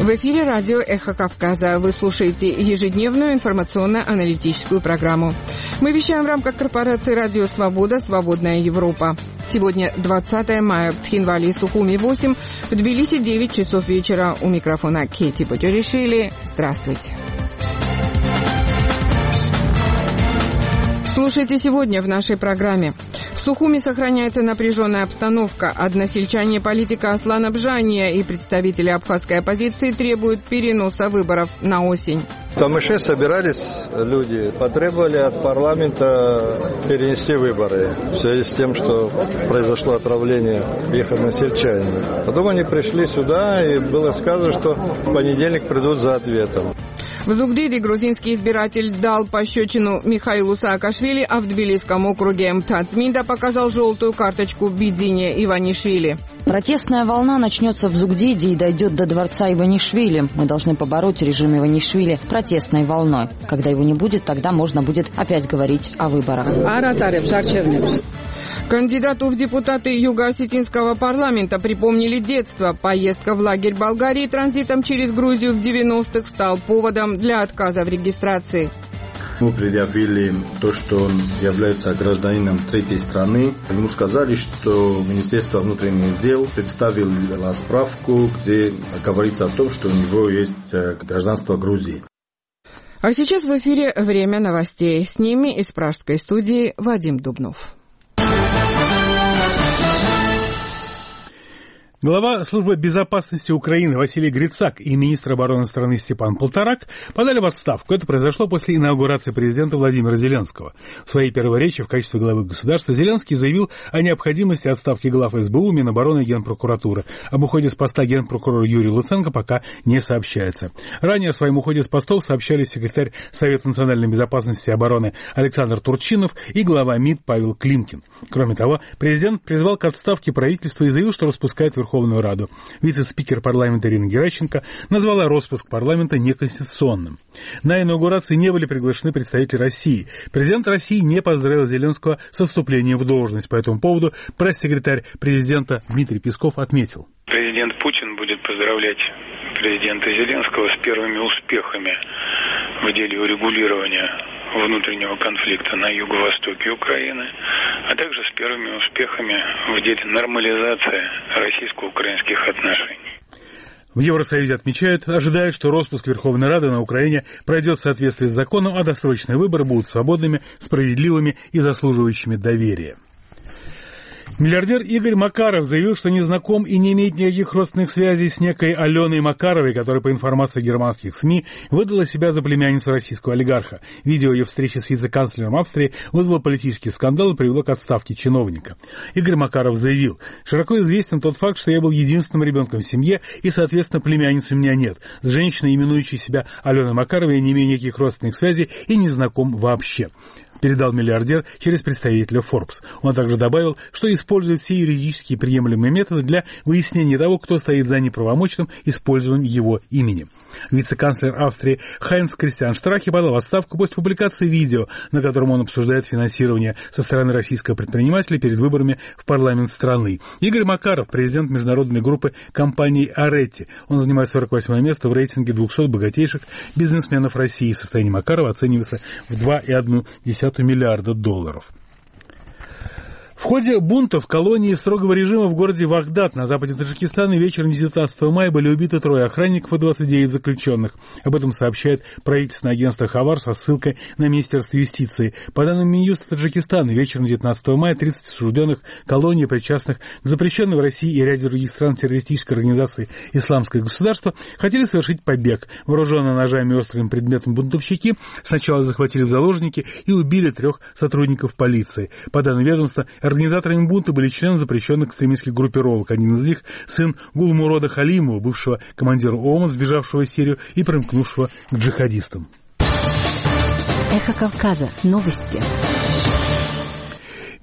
В эфире радио «Эхо Кавказа». Вы слушаете ежедневную информационно-аналитическую программу. Мы вещаем в рамках корпорации «Радио Свобода. Свободная Европа». Сегодня 20 мая. В Цхинвале и Сухуми 8. В Тбилиси 9 часов вечера. У микрофона Кети Поджаришвили. Здравствуйте. Слушайте сегодня в нашей программе. В Сухуми сохраняется напряженная обстановка. Односельчане политика Аслана Бжания и представители абхазской оппозиции требуют переноса выборов на осень. В Тамыше собирались люди, потребовали от парламента перенести выборы в связи с тем, что произошло отравление их односельчанами. Потом они пришли сюда, и было сказано, что в понедельник придут за ответом. В Зугдиде грузинский избиратель дал пощечину Михаилу Саакашвили, а в Тбилисском округе Мтацминда показал желтую карточку Бидзине Иванишвили. Протестная волна начнется в Зугдиде и дойдет до дворца Иванишвили. Мы должны побороть режим Иванишвили протестной волной. Когда его не будет, тогда можно будет опять говорить о выборах. Кандидату в депутаты Юго-Осетинского парламента припомнили детство. Поездка в лагерь Болгарии транзитом через Грузию в 90-х стал поводом для отказа в регистрации. Мы предъявили то, что он является гражданином третьей страны. Ему сказали, что Министерство внутренних дел представило справку, где говорится о том, что у него есть гражданство Грузии. А сейчас в эфире «Время новостей». С ними из пражской студии Вадим Дубнов. Глава службы безопасности Украины Василий Грицак и министр обороны страны Степан Полторак подали в отставку. Это произошло после инаугурации президента Владимира Зеленского. В своей первой речи в качестве главы государства Зеленский заявил о необходимости отставки глав СБУ, Минобороны и Генпрокуратуры. Об уходе с поста генпрокурора Юрия Луценко пока не сообщается. Ранее о своем уходе с постов сообщали секретарь Совета национальной безопасности и обороны Александр Турчинов и глава МИД Павел Климкин. Кроме того, президент призвал к отставке правительства и заявил, что распускает Верховную Раду. Вице-спикер парламента Ирина Геращенко назвала распуск парламента неконституционным. На инаугурации не были приглашены представители России. Президент России не поздравил Зеленского со вступлением в должность. По этому поводу пресс-секретарь президента Дмитрий Песков отметил. Президент Путин будет поздравлять президента Зеленского с первыми успехами в деле урегулирования внутреннего конфликта на юго-востоке Украины, а также с первыми успехами в деле нормализации российско-украинских отношений. В Евросоюзе ожидают, что распуск Верховной Рады на Украине пройдет в соответствии с законом, а досрочные выборы будут свободными, справедливыми и заслуживающими доверия. Миллиардер Игорь Макаров заявил, что не знаком и не имеет никаких родственных связей с некой Аленой Макаровой, которая, по информации германских СМИ, выдала себя за племянницу российского олигарха. Видео ее встречи с вице-канцлером Австрии вызвало политический скандал и привело к отставке чиновника. Игорь Макаров заявил: «Широко известен тот факт, что я был единственным ребенком в семье, и, соответственно, племянницы у меня нет. С женщиной, именующей себя Аленой Макаровой, я не имею никаких родственных связей и не знаком вообще», передал миллиардер через представителя Forbes. Он также добавил, что использует все юридически приемлемые методы для выяснения того, кто стоит за неправомочным использованием его имени. Вице-канцлер Австрии Хайнц Кристиан Штрахе подал в отставку после публикации видео, на котором он обсуждает финансирование со стороны российского предпринимателя перед выборами в парламент страны. Игорь Макаров, президент международной группы компании Аретти. Он занимает 48 место в рейтинге 200 богатейших бизнесменов России. Состояние Макарова оценивается в 2,1 миллиарда долларов. В ходе бунта в колонии строгого режима в городе Вагдад на западе Таджикистана вечером 19 мая были убиты 3 охранников и 29 заключенных. Об этом сообщает правительственное агентство Хавар со ссылкой на Министерство юстиции. По данным Минюста Таджикистана, вечером 19 мая 30 осужденных колоний, причастных к запрещенной в России и ряде других стран террористической организации «Исламское государство», хотели совершить побег. Вооруженные ножами и острым предметом бунтовщики сначала захватили в заложники и убили 3 сотрудников полиции. По данным ведомства, организаторами бунта были члены запрещенных экстремистских группировок. Один из них – сын Гулмурода Халимова, бывшего командира ОМОН, сбежавшего в Сирию и примкнувшего к джихадистам. Эхо Кавказа. Новости.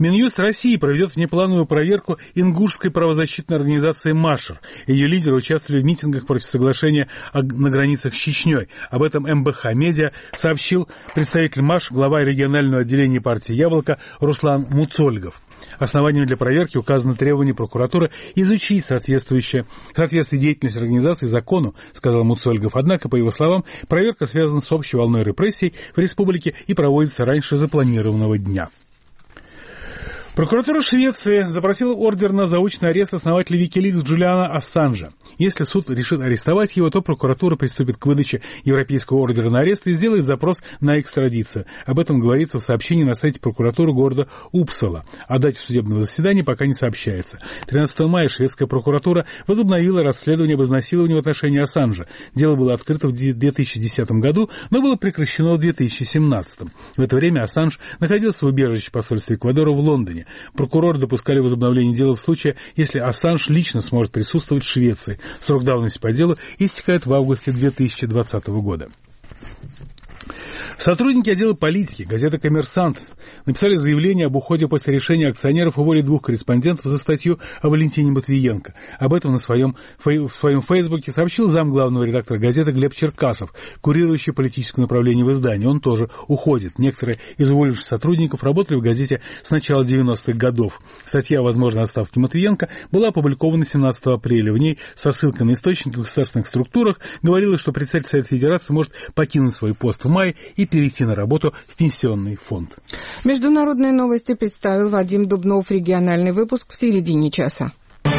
Минюст России проведет внеплановую проверку ингушской правозащитной организации «Машер». Ее лидеры участвовали в митингах против соглашения на границах с Чечней. Об этом МБХ Медиа сообщил представитель «Машер», глава регионального отделения партии «Яблоко» Руслан Муцольгов. Основанием для проверки указано требование прокуратуры изучить соответствие деятельности организации закону, сказал Муцольгов. Однако, по его словам, проверка связана с общей волной репрессий в республике и проводится раньше запланированного дня. Прокуратура Швеции запросила ордер на заочный арест основателя Викиликс Джулиана Ассанжа. Если суд решит арестовать его, то прокуратура приступит к выдаче европейского ордера на арест и сделает запрос на экстрадицию. Об этом говорится в сообщении на сайте прокуратуры города Упсала. О дате судебного заседания пока не сообщается. 13 мая шведская прокуратура возобновила расследование об изнасиловании в отношении Ассанжа. Дело было открыто в 2010 году, но было прекращено в 2017. В это время Ассанж находился в убежище посольства Эквадора в Лондоне. Прокуроры допускали возобновление дела в случае, если Ассанж лично сможет присутствовать в Швеции. Срок давности по делу истекает в августе 2020 года. Сотрудники отдела политики газеты «Коммерсант» написали заявление об уходе после решения акционеров уволить 2 корреспондентов за статью о Валентине Матвиенко. Об этом в своем фейсбуке сообщил замглавного редактора газеты Глеб Черкасов, курирующий политическое направление в издании. Он тоже уходит. Некоторые из уволившихся сотрудников работали в газете с начала 90-х годов. Статья о возможной отставке Матвиенко была опубликована 17 апреля. В ней со ссылкой на источники в государственных структурах говорилось, что председатель Совета Федерации может покинуть свой пост в мае и перейти на работу в пенсионный фонд. Международные новости представил Вадим Дубнов. Региональный выпуск в середине часа.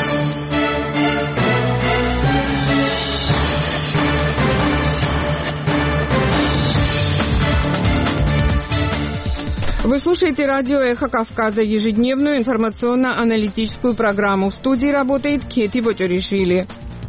Вы слушаете радио «Эхо Кавказа», ежедневную информационно-аналитическую программу. В студии работает Кети Вочуришвили.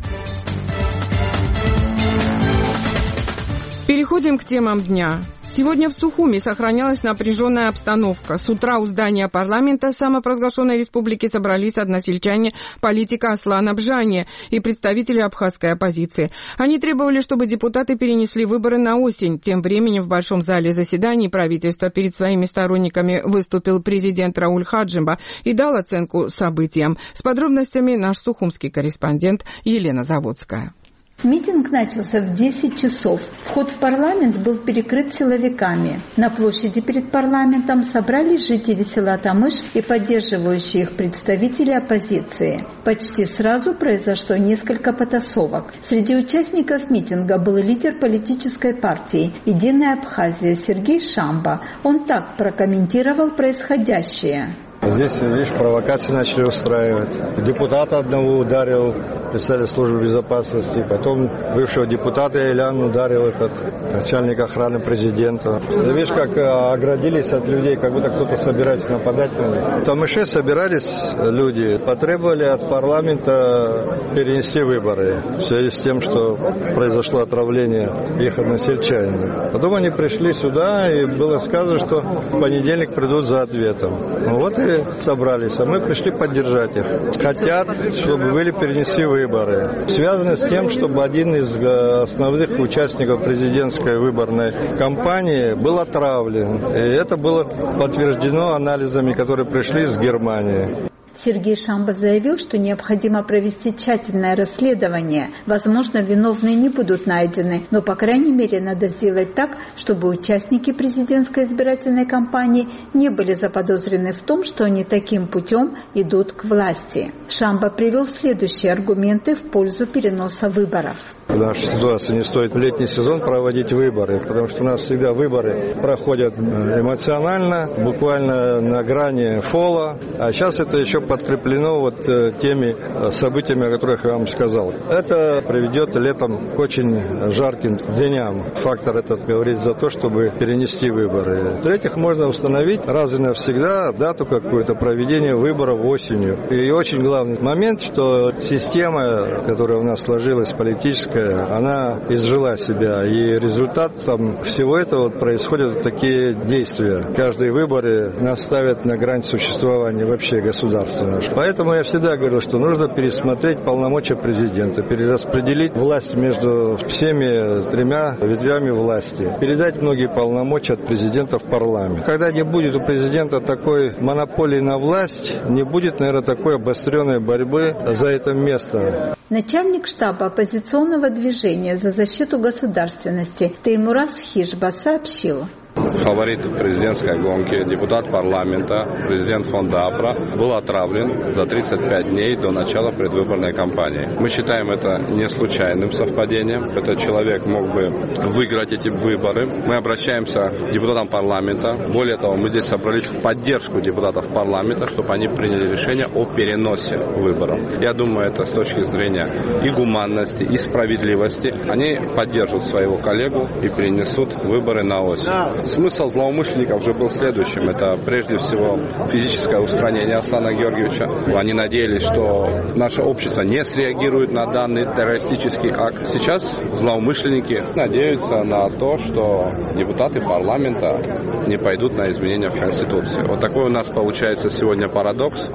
Переходим к темам дня. Сегодня в Сухуми сохранялась напряженная обстановка. С утра у здания парламента самопровозглашенной республики собрались односельчане политика Аслан Абжани и представители абхазской оппозиции. Они требовали, чтобы депутаты перенесли выборы на осень. Тем временем в большом зале заседаний правительства перед своими сторонниками выступил президент Рауль Хаджимба и дал оценку событиям. С подробностями наш сухумский корреспондент Елена Заводская. Митинг начался в 10 часов. Вход в парламент был перекрыт силовиками. На площади перед парламентом собрались жители села Тамыш и поддерживающие их представители оппозиции. Почти сразу произошло несколько потасовок. Среди участников митинга был лидер политической партии «Единая Абхазия» Сергей Шамба. Он так прокомментировал происходящее. Здесь, видишь, провокации начали устраивать. Депутата одного ударил представитель службы безопасности. Потом бывшего депутата Илян ударил этот начальник охраны президента. Ты видишь, как оградились от людей, как будто кто-то собирается нападать на них. В Тамыше собирались люди, потребовали от парламента перенести выборы в связи с тем, что произошло отравление их односельчанина. Потом они пришли сюда, и было сказано, что в понедельник придут за ответом. Ну вот и собрались, а мы пришли поддержать их. Хотят, чтобы были перенесли выборы. Связано с тем, чтобы один из основных участников президентской выборной кампании был отравлен. И это было подтверждено анализами, которые пришли из Германии. Сергей Шамба заявил, что необходимо провести тщательное расследование. Возможно, виновные не будут найдены, но, по крайней мере, надо сделать так, чтобы участники президентской избирательной кампании не были заподозрены в том, что они таким путем идут к власти. Шамба привел следующие аргументы в пользу переноса выборов. В нашей ситуации не стоит в летний сезон проводить выборы, потому что у нас всегда выборы проходят эмоционально, буквально на грани фола, а сейчас это еще подкреплено вот теми событиями, о которых я вам сказал. Это приведет летом к очень жарким дням. Фактор этот говорит за то, чтобы перенести выборы. В-третьих, можно установить раз и навсегда дату какую-то проведения выборов осенью. И очень главный момент, что система, которая у нас сложилась, политическая, она изжила себя. И результатом всего этого происходят такие действия. Каждые выборы нас ставят на грань существования вообще государства. ответственную. Поэтому я всегда говорил, что нужно пересмотреть полномочия президента, перераспределить власть между всеми тремя ветвями власти, передать многие полномочия от президента в парламент. Когда не будет у президента такой монополии на власть, не будет, наверное, такой обостренной борьбы за это место. Начальник штаба оппозиционного движения за защиту государственности Теймураз Хижба сообщил: фаворит президентской гонки, депутат парламента, президент фонда АПРА, был отравлен за 35 дней до начала предвыборной кампании. Мы считаем это не случайным совпадением. Этот человек мог бы выиграть эти выборы. Мы обращаемся к депутатам парламента. Более того, мы здесь собрались в поддержку депутатов парламента, чтобы они приняли решение о переносе выборов. Я думаю, это с точки зрения и гуманности, и справедливости. Они поддержат своего коллегу и перенесут выборы на осень. Смысл злоумышленников же был следующим. Это прежде всего физическое устранение Аслана Георгиевича. Они надеялись, что наше общество не среагирует на данный террористический акт. Сейчас злоумышленники надеются на то, что депутаты парламента не пойдут на изменения в Конституции. Вот такой у нас получается сегодня парадокс.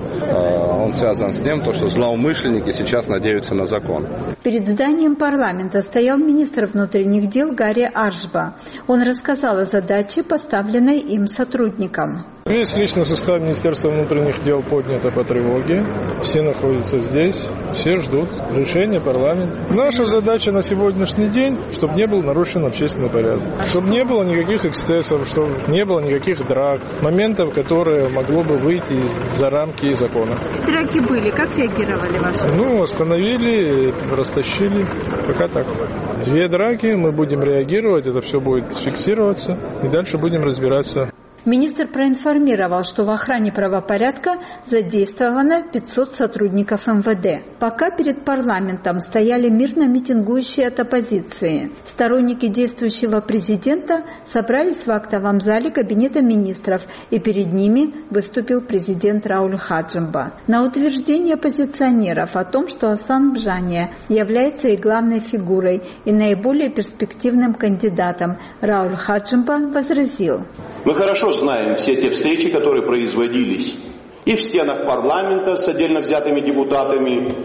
Он связан с тем, что злоумышленники сейчас надеются на закон. Перед зданием парламента стоял министр внутренних дел Гарри Аржба. Он рассказал о задаче, поставленной им сотрудникам. Весь личный состав Министерства внутренних дел поднято по тревоге. Все находятся здесь, все ждут решения парламента. Наша задача на сегодняшний день, чтобы не был нарушен общественный порядок. Чтобы не было никаких эксцессов, чтобы не было никаких драк, моментов, которые могло бы выйти за рамки закона. Драки были, как реагировали ваши? Остановили, растащили. Пока так. 2 драки, мы будем реагировать, это все будет фиксироваться. И дальше будем разбираться. Министр проинформировал, что в охране правопорядка задействовано 500 сотрудников МВД. Пока перед парламентом стояли мирно митингующие от оппозиции. Сторонники действующего президента собрались в актовом зале Кабинета министров, и перед ними выступил президент Рауль Хаджимба. На утверждение оппозиционеров о том, что Аслан Бжания является и главной фигурой, и наиболее перспективным кандидатом, Рауль Хаджимба возразил: мы хорошо знаем все те встречи, которые производились и в стенах парламента с отдельно взятыми депутатами,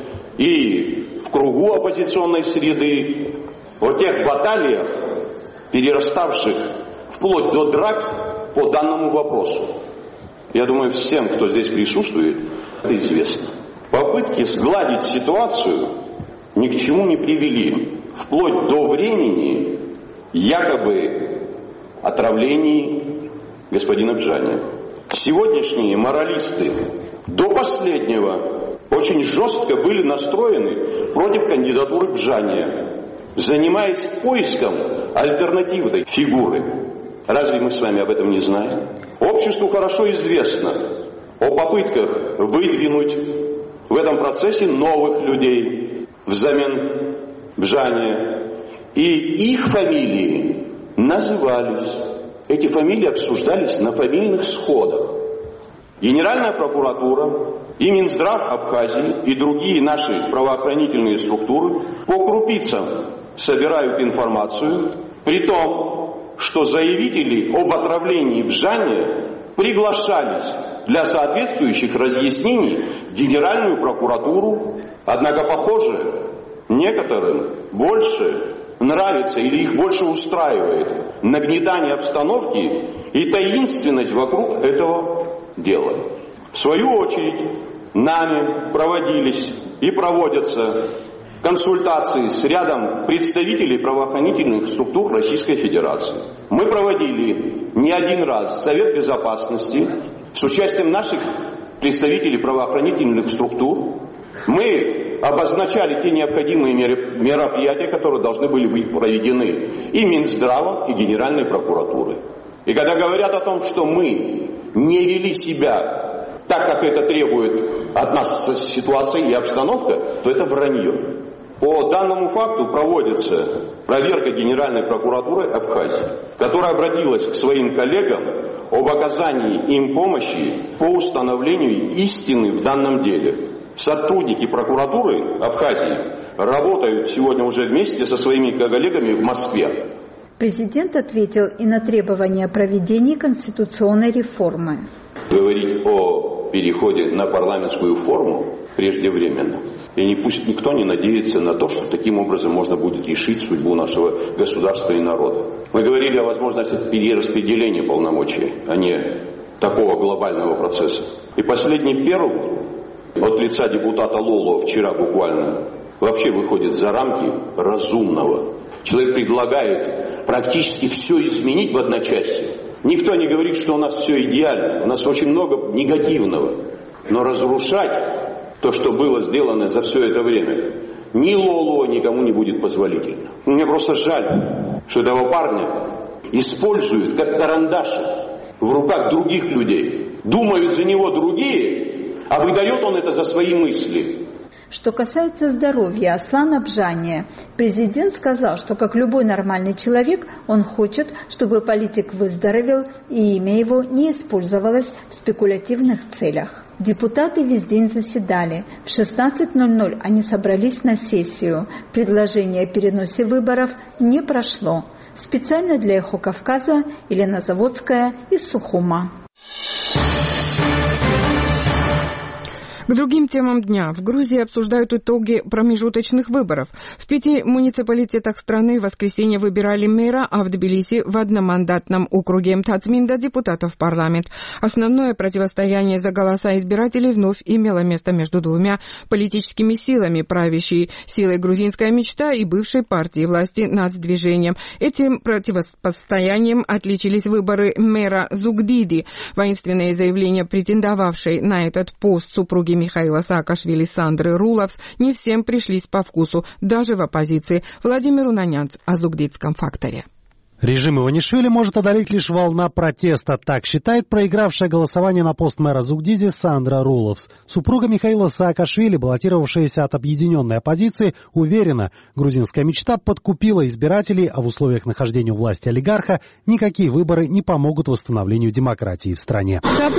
и в кругу оппозиционной среды, о тех баталиях, перераставших вплоть до драк по данному вопросу. Я думаю, всем, кто здесь присутствует, это известно. Попытки сгладить ситуацию ни к чему не привели, вплоть до времени якобы отравлений господина Бжания. Сегодняшние моралисты до последнего очень жестко были настроены против кандидатуры Бжания, занимаясь поиском альтернативной фигуры. Разве мы с вами об этом не знаем? Обществу хорошо известно о попытках выдвинуть в этом процессе новых людей взамен Бжания. И их фамилии назывались. Эти фамилии обсуждались на фамильных сходах. Генеральная прокуратура и Минздрав Абхазии и другие наши правоохранительные структуры по крупицам собирают информацию, при том, что заявители об отравлении Бжания приглашались для соответствующих разъяснений в Генеральную прокуратуру. Однако, похоже, некоторым больше нравится или их больше устраивает нагнетание обстановки и таинственность вокруг этого дела. В свою очередь, нами проводились и проводятся консультации с рядом представителей правоохранительных структур Российской Федерации. Мы проводили не один раз Совет Безопасности с участием наших представителей правоохранительных структур. Мы обозначали те необходимые мероприятия, которые должны были быть проведены и Минздравом, и Генеральной прокуратурой. И когда говорят о том, что мы не вели себя так, как это требует от нас ситуация и обстановка, то это вранье. По данному факту проводится проверка Генеральной прокуратуры Абхазии, которая обратилась к своим коллегам об оказании им помощи по установлению истины в данном деле. Сотрудники прокуратуры Абхазии работают сегодня уже вместе со своими коллегами в Москве. Президент ответил и на требования проведения конституционной реформы. Говорить о переходе на парламентскую форму преждевременно. И пусть никто не надеется на то, что таким образом можно будет решить судьбу нашего государства и народа. Мы говорили о возможности перераспределения полномочий, а не такого глобального процесса. И последний перл от лица депутата Лоло вчера буквально вообще выходит за рамки разумного. Человек предлагает практически все изменить в одночасье. Никто не говорит, что у нас все идеально. У нас очень много негативного. Но разрушать то, что было сделано за все это время, ни Лоло никому не будет позволительно. Мне просто жаль, что этого парня используют как карандаши в руках других людей. Думают за него другие, а выдает он это за свои мысли. Что касается здоровья Аслана Бжания, президент сказал, что как любой нормальный человек, он хочет, чтобы политик выздоровел и имя его не использовалось в спекулятивных целях. Депутаты весь день заседали. В 16:00 они собрались на сессию. Предложение о переносе выборов не прошло. Специально для «Эхо Кавказа» Елена Заводская из Сухума. К другим темам дня. В Грузии обсуждают итоги промежуточных выборов. В 5 муниципалитетах страны в воскресенье выбирали мэра, а в Тбилиси в одномандатном округе Тацминда депутатов в парламент. Основное противостояние за голоса избирателей вновь имело место между двумя политическими силами, правящей силой «Грузинская мечта» и бывшей партией власти «Нацдвижением». Этим противостоянием отличились выборы мэра Зугдиди. Воинственные заявления претендовавшей на этот пост супруги Михаила Саакашвили Сандры Руловс не всем пришлись по вкусу, даже в оппозиции. Владимир Унанянц о зугдидском факторе. Режим Иванишвили может одолеть лишь волна протеста, так считает проигравшая голосование на пост мэра Зугдиди Сандра Руловс. Супруга Михаила Саакашвили, баллотировавшаяся от объединенной оппозиции, уверена, грузинская мечта подкупила избирателей, а в условиях нахождения у власти олигарха никакие выборы не помогут восстановлению демократии в стране.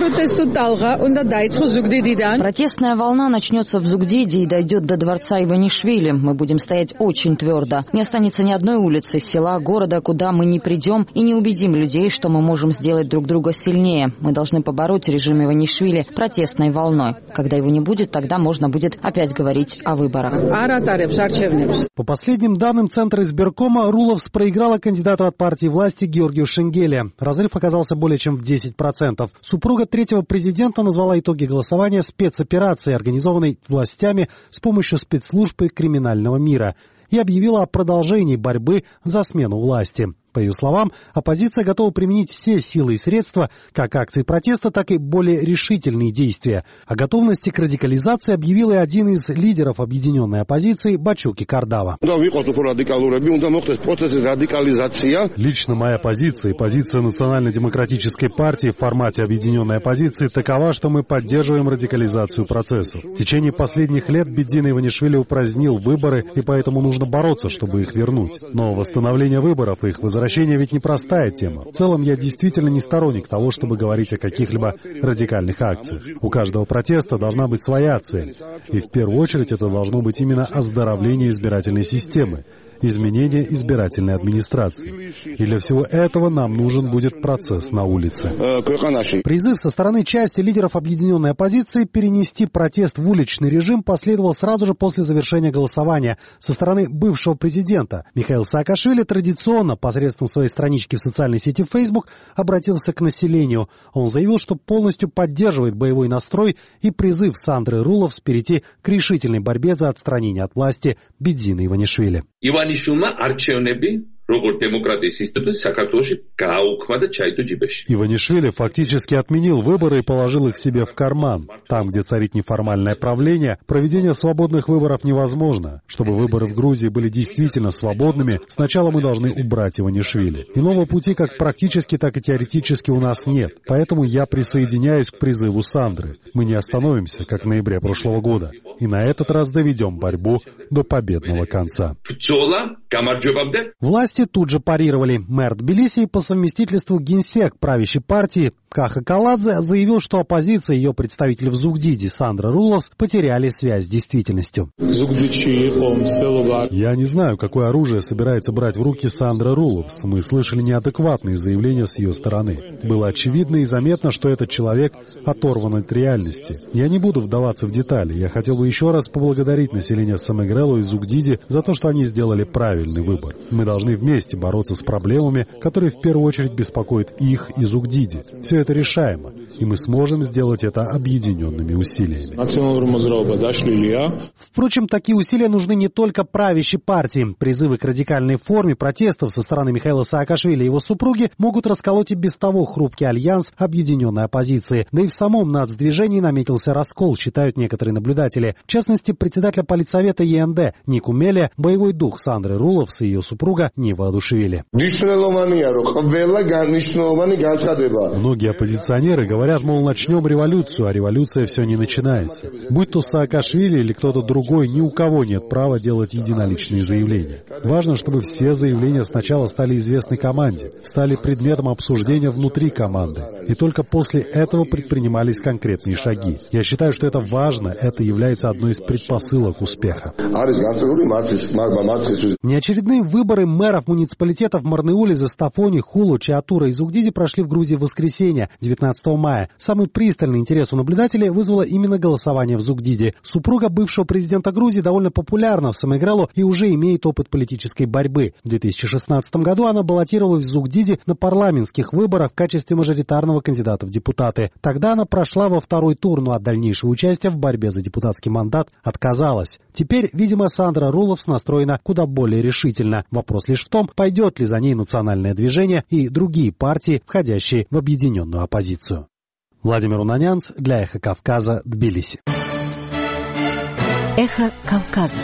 Протестная волна начнется в Зугдиде и дойдет до дворца Иванишвили. Мы будем стоять очень твердо. Не останется ни одной улицы, села, города, куда мы не придем и не убедим людей, что мы можем сделать друг друга сильнее. Мы должны побороть режим Иванишвили протестной волной. Когда его не будет, тогда можно будет опять говорить о выборах. По последним данным Центра избиркома, Руловс проиграла кандидату от партии власти Георгию Шенгеле. Разрыв оказался более чем в 10%. Супруга третьего президента назвала итоги голосования спецоперацией, организованной властями с помощью спецслужб и криминального мира, и объявила о продолжении борьбы за смену власти. По ее словам, оппозиция готова применить все силы и средства, как акции протеста, так и более решительные действия. О готовности к радикализации объявил и один из лидеров объединенной оппозиции Бачуки Кардава. Лично моя позиция и позиция Национально-демократической партии в формате объединенной оппозиции такова, что мы поддерживаем радикализацию процессов. В течение последних лет Беддин Иванишвили упразднил выборы, и поэтому нужно бороться, чтобы их вернуть. Но восстановление выборов и их возвращение ведь непростая тема. В целом, я действительно не сторонник того, чтобы говорить о каких-либо радикальных акциях. У каждого протеста должна быть своя цель. И в первую очередь это должно быть именно оздоровление избирательной системы, изменение избирательной администрации. И для всего этого нам нужен будет процесс на улице. Призыв со стороны части лидеров объединенной оппозиции перенести протест в уличный режим последовал сразу же после завершения голосования со стороны бывшего президента. Михаил Саакашвили традиционно посредством своей странички в социальной сети Facebook обратился к населению. Он заявил, что полностью поддерживает боевой настрой и призыв Сандры Руловс перейти к решительной борьбе за отстранение от власти Беддина Иванишвили. Иванишвили фактически отменил выборы и положил их себе в карман. Там, где царит неформальное правление, проведение свободных выборов невозможно. Чтобы выборы в Грузии были действительно свободными, сначала мы должны убрать Иванишвили. Иного пути как практически, так и теоретически у нас нет. Поэтому я присоединяюсь к призыву Сандры. Мы не остановимся, как в ноябре прошлого года. И на этот раз доведем борьбу до победного конца. Власти тут же парировали. Мэр Тбилиси по совместительству генсек правящей партии Каха Каладзе заявил, что оппозиция и ее представитель в Зугдиде Сандра Руловс потеряли связь с действительностью. Я не знаю, какое оружие собирается брать в руки Сандра Руловс. Мы слышали неадекватные заявления с ее стороны. Было очевидно и заметно, что этот человек оторван от реальности. Я не буду вдаваться в детали. Я хотел бы еще раз поблагодарить население Самегрелу и Зугдиди за то, что они сделали правильный выбор. Мы должны вместе бороться с проблемами, которые в первую очередь беспокоят их и Зугдиди. Все это решаемо, и мы сможем сделать это объединенными усилиями. Впрочем, такие усилия нужны не только правящей партии. Призывы к радикальной форме протестов со стороны Михаила Саакашвили и его супруги могут расколоть и без того хрупкий альянс объединенной оппозиции. Да и в самом нацдвижении наметился раскол, считают некоторые наблюдатели. В частности, председателя политсовета ЕНД Нику Мелия боевой дух Сандры Руловс и ее супруга не воодушевили. Многие оппозиционеры говорят, мол, начнем революцию, а революция все не начинается. Будь то Саакашвили или кто-то другой, ни у кого нет права делать единоличные заявления. Важно, чтобы все заявления сначала стали известны команде, стали предметом обсуждения внутри команды. И только после этого предпринимались конкретные шаги. Я считаю, что это важно, это является одной из предпосылок успеха. Неочередные выборы мэров муниципалитетов Марнеуле, Застафони, Хулу, Чиатура и Зугдиди прошли в Грузии в воскресенье, 19 мая. Самый пристальный интерес у наблюдателей вызвало именно голосование в Зугдиди. Супруга бывшего президента Грузии довольно популярна в Самегрелу и уже имеет опыт политической борьбы. В 2016 году она баллотировалась в Зугдиди на парламентских выборах в качестве мажоритарного кандидата в депутаты. Тогда она прошла во второй тур, но от дальнейшего участия в борьбе за депутатский мандат отказалась. Теперь, видимо, Сандра Руловс настроена куда более решительно. Вопрос лишь в том, пойдет ли за ней национальное движение и другие партии, входящие в объединенную оппозицию. Владимир Унанянц для «Эхо Кавказа», Тбилиси. «Эхо Кавказа».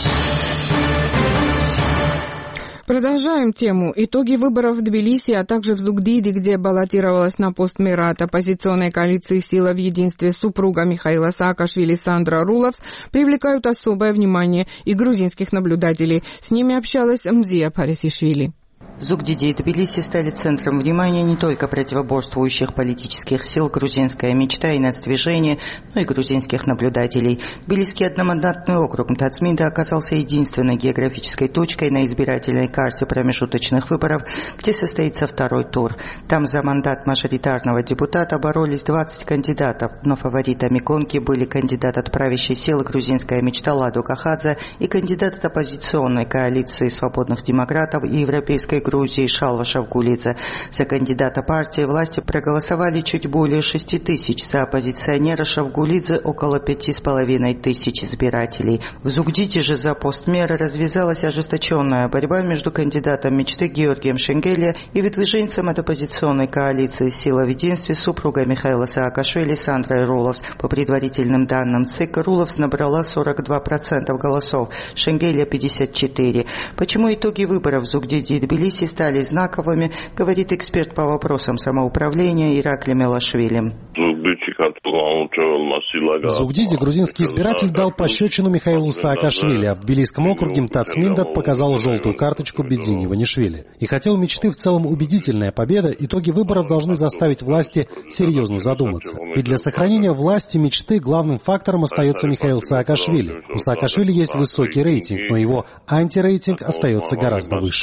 Продолжаем тему. Итоги выборов в Тбилиси, а также в Зугдиди, где баллотировалась на пост мэра от оппозиционной коалиции «Сила в единстве» супруга Михаила Саакашвили Сандра Руловс, привлекают особое внимание и грузинских наблюдателей. С ними общалась Мзия Парисишвили. Зугдиди и Тбилиси стали центром внимания не только противоборствующих политических сил «Грузинская мечта» и нацдвижение, но и грузинских наблюдателей. Тбилисский одномандатный округ Мтацминда оказался единственной географической точкой на избирательной карте промежуточных выборов, где состоится второй тур. Там за мандат мажоритарного депутата боролись 20 кандидатов, но фаворитами гонки были кандидат от правящей силы «Грузинская мечта» Ладу Кахадзе и кандидат от оппозиционной коалиции свободных демократов и европейской Грузии Шалва Шавгулидзе. За кандидата партии власти проголосовали чуть более 6 тысяч, за оппозиционера Шавгулидзе около 5,5 тысяч избирателей. В Зугдиди же за пост мэра развязалась ожесточенная борьба между кандидатом мечты Георгием Шенгелия и выдвиженцем от оппозиционной коалиции «Сила в единстве» супруга Михаила Саакашвили Сандрой Руловс. По предварительным данным ЦИК, Руловс набрала 42% голосов, Шенгелия 54%. Почему итоги выборов в Зугдиди и Тбилиси стали знаковыми, говорит эксперт по вопросам самоуправления Иракли Мелашвили. В Зугдиди грузинский избиратель дал пощечину Михаилу Саакашвили, а в Тбилисском округе Мтацминда показал желтую карточку Бедзини Иванишвили. И хотя у мечты в целом убедительная победа, итоги выборов должны заставить власти серьезно задуматься. Ведь для сохранения власти мечты главным фактором остается Михаил Саакашвили. У Саакашвили есть высокий рейтинг, но его антирейтинг остается гораздо выше.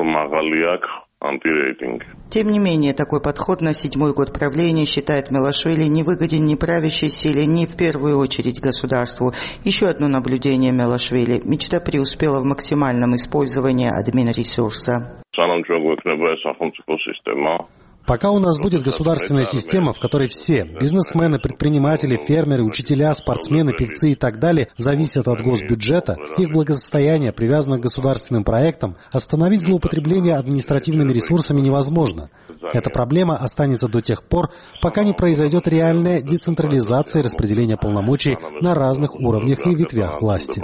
Тем не менее, такой подход на 7-й год правления, считает Мелашвили, не выгоден ни правящей силе, ни в первую очередь государству. Еще одно наблюдение Мелашвили. Мечта преуспела в максимальном использовании админресурса. Пока у нас будет государственная система, в которой все – бизнесмены, предприниматели, фермеры, учителя, спортсмены, певцы и так далее – зависят от госбюджета, их благосостояние привязано к государственным проектам, остановить злоупотребление административными ресурсами невозможно. Эта проблема останется до тех пор, пока не произойдет реальная децентрализация и распределение полномочий на разных уровнях и ветвях власти.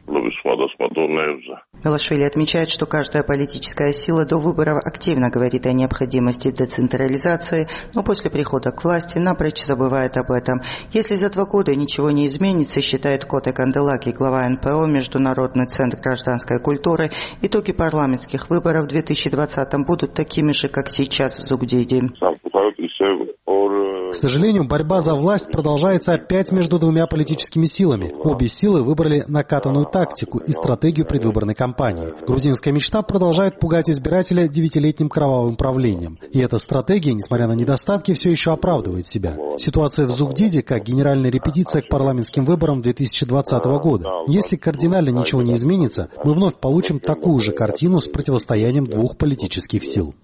Мелашвили отмечает, что каждая политическая сила до выборов активно говорит о необходимости децентрализации, но после прихода к власти напрочь забывает об этом. Если за 2 года ничего не изменится, считает Коте Канделаки, глава НПО, Международный центр гражданской культуры, итоги парламентских выборов в 2020 будут такими же, как сейчас в Зугдиди. К сожалению, борьба за власть продолжается опять между двумя политическими силами. Обе силы выбрали накатанную тактику и стратегию предвыборной кампании. Грузинская мечта продолжает пугать избирателя 9-летним кровавым правлением. И эта стратегия, несмотря на недостатки, все еще оправдывает себя. Ситуация в Зугдиде как генеральная репетиция к парламентским выборам 2020 года. Если кардинально ничего не изменится, мы вновь получим такую же картину с противостоянием двух политических сил.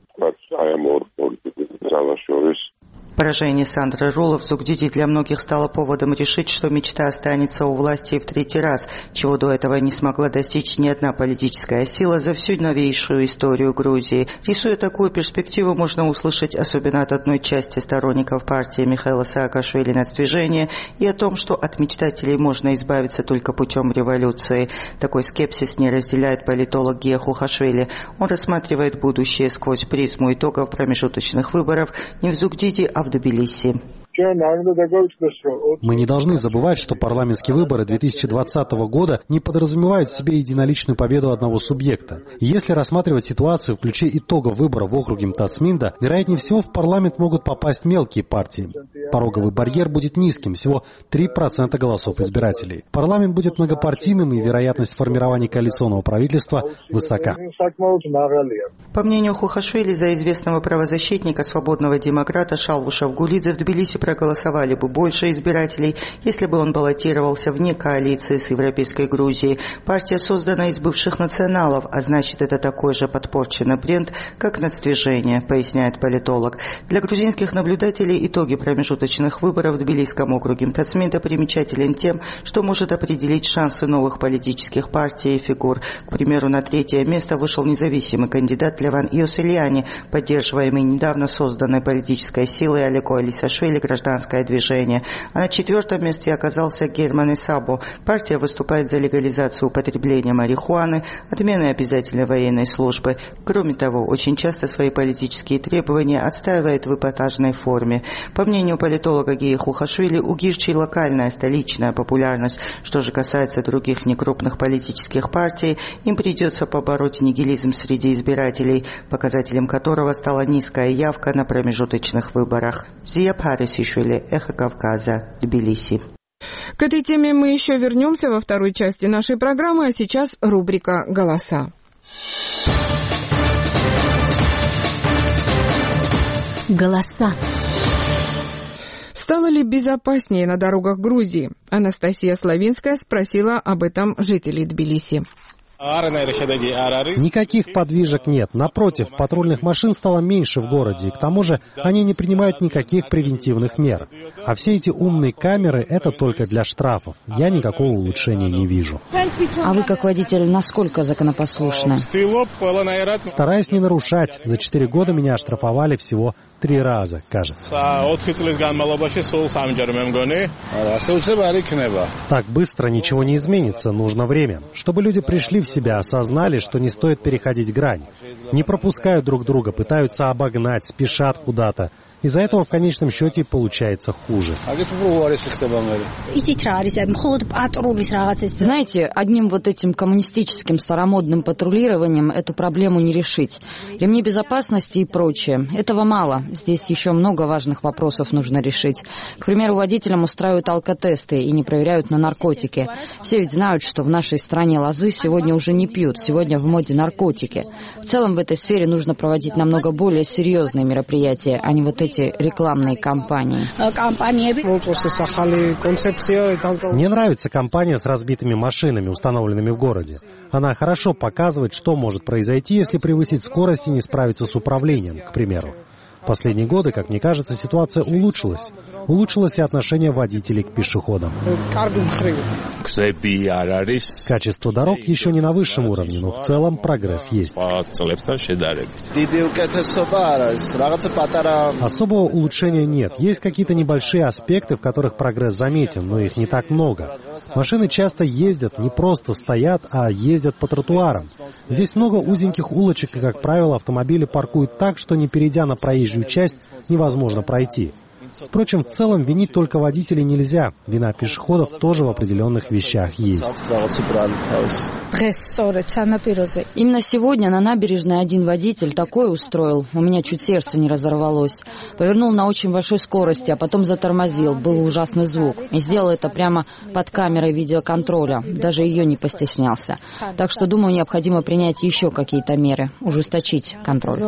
Поражение Сандры Руло в Зугдиде для многих стало поводом решить, что мечта останется у власти в третий раз, чего до этого не смогла достичь ни одна политическая сила за всю новейшую историю Грузии. Рисуя такую перспективу, можно услышать особенно от одной части сторонников партии Михаила Саакашвили «Нацдвижение» и о том, что от мечтателей можно избавиться только путем революции. Такой скепсис не разделяет политолог Гия Хухашвили. Он рассматривает будущее сквозь призму итогов промежуточных выборов не в Зугдиде, а в Тбилиси. Мы не должны забывать, что парламентские выборы 2020 года не подразумевают в себе единоличную победу одного субъекта. И если рассматривать ситуацию в ключе итогов выборов в округе Мтацминда, вероятнее всего в парламент могут попасть мелкие партии. Пороговый барьер будет низким, всего 3% голосов избирателей. Парламент будет многопартийным, и вероятность формирования коалиционного правительства высока. По мнению Хухашвили, за известного правозащитника, свободного демократа Шалвуша Гулидзе в Тбилиси проголосовали бы больше избирателей, если бы он баллотировался вне коалиции с Европейской Грузией. Партия создана из бывших националов, а значит, это такой же подпорченный бренд, как Нацдвижение, поясняет политолог. Для грузинских наблюдателей итоги промежуточных выборов в Тбилисском округе Мтацминда примечателен тем, что может определить шансы новых политических партий и фигур. К примеру, на третье место вышел независимый кандидат Леван Иосельяни, поддерживаемый недавно созданной политической силой Алеко Алисашвили «Гражданское движение». А на четвертом месте оказался Герман Исабо. Партия выступает за легализацию употребления марихуаны, отмены обязательной военной службы. Кроме того, очень часто свои политические требования отстаивает в эпатажной форме. По мнению политолога Гии Хухашвили, у Гирчи локальная столичная популярность. Что же касается других некрупных политических партий, им придется побороть нигилизм среди избирателей, показателем которого стала низкая явка на промежуточных выборах. Зия Парисишвили, Эхо Кавказа, Тбилиси. К этой теме мы еще вернемся во второй части нашей программы, а сейчас рубрика «Голоса». Голоса. Стало ли безопаснее на дорогах Грузии? Анастасия Славинская спросила об этом жителей Тбилиси. Никаких подвижек нет. Напротив, патрульных машин стало меньше в городе, и к тому же они не принимают никаких превентивных мер. А все эти умные камеры — это только для штрафов. Я никакого улучшения не вижу. А вы, как водитель, насколько законопослушны? Стараюсь не нарушать. За 4 года меня оштрафовали всего 3 раза, кажется. Так быстро ничего не изменится, нужно время. Чтобы люди пришли в себя, осознали, что не стоит переходить грань. Не пропускают друг друга, пытаются обогнать, спешат куда-то. Из-за этого в конечном счете получается хуже. Знаете, одним вот этим коммунистическим старомодным патрулированием эту проблему не решить. Ремни безопасности и прочее. Этого мало. Здесь еще много важных вопросов нужно решить. К примеру, водителям устраивают алкотесты и не проверяют на наркотики. Все ведь знают, что в нашей стране лозы сегодня уже не пьют. Сегодня в моде наркотики. В целом в этой сфере нужно проводить намного более серьезные мероприятия, а не вот эти рекламные кампании. Мне нравится кампания с разбитыми машинами, установленными в городе. Она хорошо показывает, что может произойти, если превысить скорость и не справиться с управлением, к примеру. В последние годы, как мне кажется, ситуация улучшилась. Улучшилось и отношение водителей к пешеходам. Качество дорог еще не на высшем уровне, но в целом прогресс есть. Особого улучшения нет. Есть какие-то небольшие аспекты, в которых прогресс заметен, но их не так много. Машины часто ездят, не просто стоят, а ездят по тротуарам. Здесь много узеньких улочек, и, как правило, автомобили паркуют так, что не перейдя на проезжую часть, невозможно пройти. Впрочем, в целом винить только водителей нельзя. Вина пешеходов тоже в определенных вещах есть. Именно сегодня на набережной один водитель такое устроил. У меня чуть сердце не разорвалось. Повернул на очень большой скорости, а потом затормозил. Был ужасный звук. И сделал это прямо под камерой видеоконтроля. Даже ее не постеснялся. Так что, думаю, необходимо принять еще какие-то меры. Ужесточить контроль.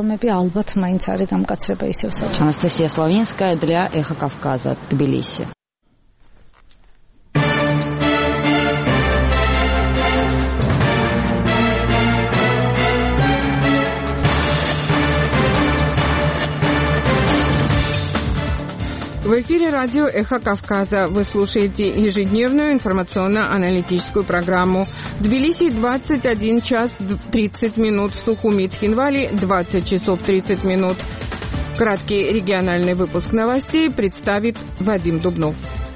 Анастасия Славинская для «Эхо Кавказа», Тбилиси. В эфире радио «Эхо Кавказа». Вы слушаете ежедневную информационно-аналитическую программу. В Тбилиси 21 час 30 минут, в Сухуми и Цхинвали 20 часов 30 минут. Краткий региональный выпуск новостей представит Вадим Дубнов.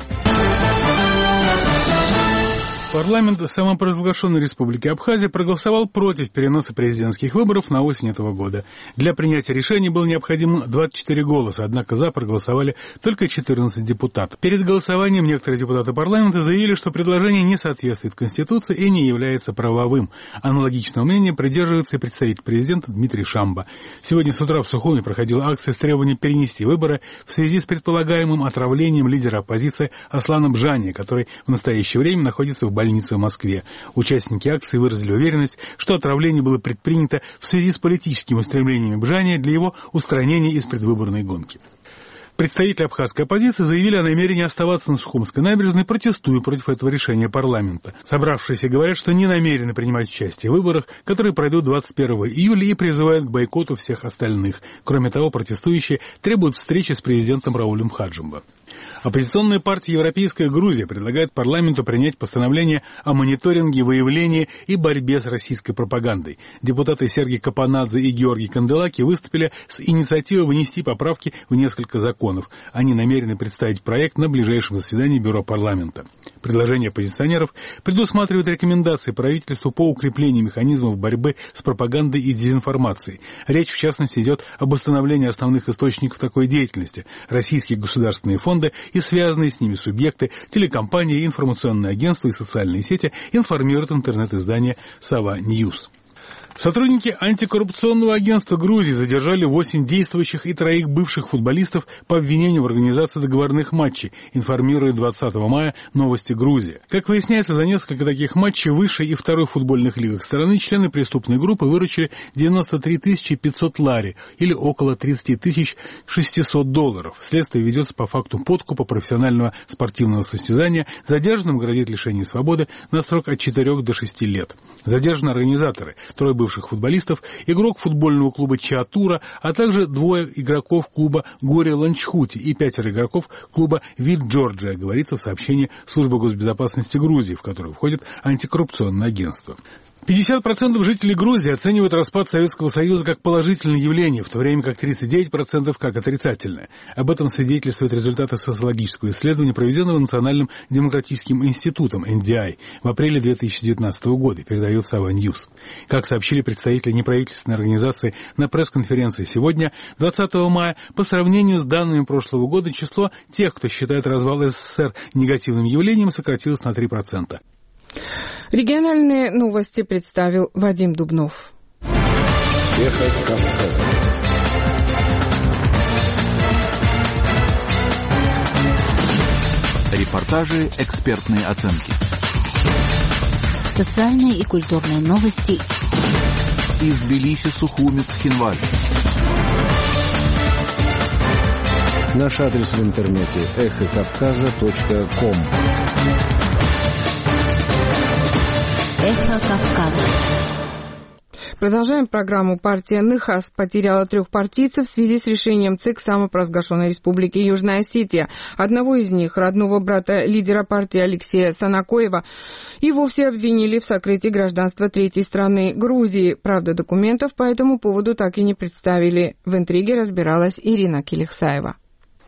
Парламент самопровозглашенной Республики Абхазия проголосовал против переноса президентских выборов на осень этого года. Для принятия решения было необходимо 24 голоса, однако за проголосовали только 14 депутатов. Перед голосованием некоторые депутаты парламента заявили, что предложение не соответствует Конституции и не является правовым. Аналогичного мнения придерживается и представитель президента Дмитрий Шамба. Сегодня с утра в Сухуми проходила акция с требованием перенести выборы в связи с предполагаемым отравлением лидера оппозиции Аслана Бжани, который в настоящее время находится в больнице в Москве. Участники акции выразили уверенность, что отравление было предпринято в связи с политическими устремлениями Бжани для его устранения из предвыборной гонки. Представители абхазской оппозиции заявили о намерении оставаться на Сухумской набережной, протестуя против этого решения парламента. Собравшиеся говорят, что не намерены принимать участие в выборах, которые пройдут 21 июля, и призывают к бойкоту всех остальных. Кроме того, протестующие требуют встречи с президентом Раулем Хаджимба. Оппозиционная партия «Европейская Грузия» предлагает парламенту принять постановление о мониторинге, выявлении и борьбе с российской пропагандой. Депутаты Сергей Капанадзе и Георгий Канделаки выступили с инициативой внести поправки в несколько законов. Они намерены представить проект на ближайшем заседании Бюро парламента. Предложение оппозиционеров предусматривает рекомендации правительству по укреплению механизмов борьбы с пропагандой и дезинформацией. Речь, в частности, идет об установлении основных источников такой деятельности – российские государственные фонды и связанные с ними субъекты, телекомпании, информационные агентства и социальные сети, информирует интернет-издание «Сова Ньюс». Сотрудники антикоррупционного агентства Грузии задержали 8 действующих и 3 бывших футболистов по обвинению в организации договорных матчей, информирует 20 мая «Новости Грузии». Как выясняется, за несколько таких матчей в высшей и второй футбольных лигах страны члены преступной группы выручили 93 500 лари, или около 30 600 долларов. Следствие ведется по факту подкупа профессионального спортивного состязания. Задержанным грозит лишение свободы на срок от 4 до 6 лет. Задержаны организаторы, 3 бывших футболистов, игрок футбольного клуба Чиатура, а также 2 игроков клуба Гори Ланчхути и 5 игроков клуба Вид Джорджия, говорится в сообщении Службы госбезопасности Грузии, в которую входит антикоррупционное агентство. 50% жителей Грузии оценивают распад Советского Союза как положительное явление, в то время как 39% как отрицательное. Об этом свидетельствуют результаты социологического исследования, проведенного Национальным демократическим институтом NDI в апреле 2019 года, передает Сова Ньюс. Как сообщили представители неправительственной организации на пресс-конференции сегодня, 20 мая, по сравнению с данными прошлого года, число тех, кто считает развал СССР негативным явлением, сократилось на 3%. Региональные новости представил Вадим Дубнов. Эхо Кавказа. Репортажи, экспертные оценки. Социальные и культурные новости. Из Тбилиси, Сухуми, Цхинвали. Наш адрес в интернете эхокавказа.ком. Эхо Кавказа. Продолжаем программу. Партия НХАС потеряла 3 партийцев в связи с решением ЦИК самопровозглашенной Республики Южная Осетия. Одного из них, родного брата лидера партии Алексея Санакоева, и вовсе обвинили в сокрытии гражданства третьей страны Грузии. Правда, документов по этому поводу так и не представили. В интриге разбиралась Ирина Келихсаева.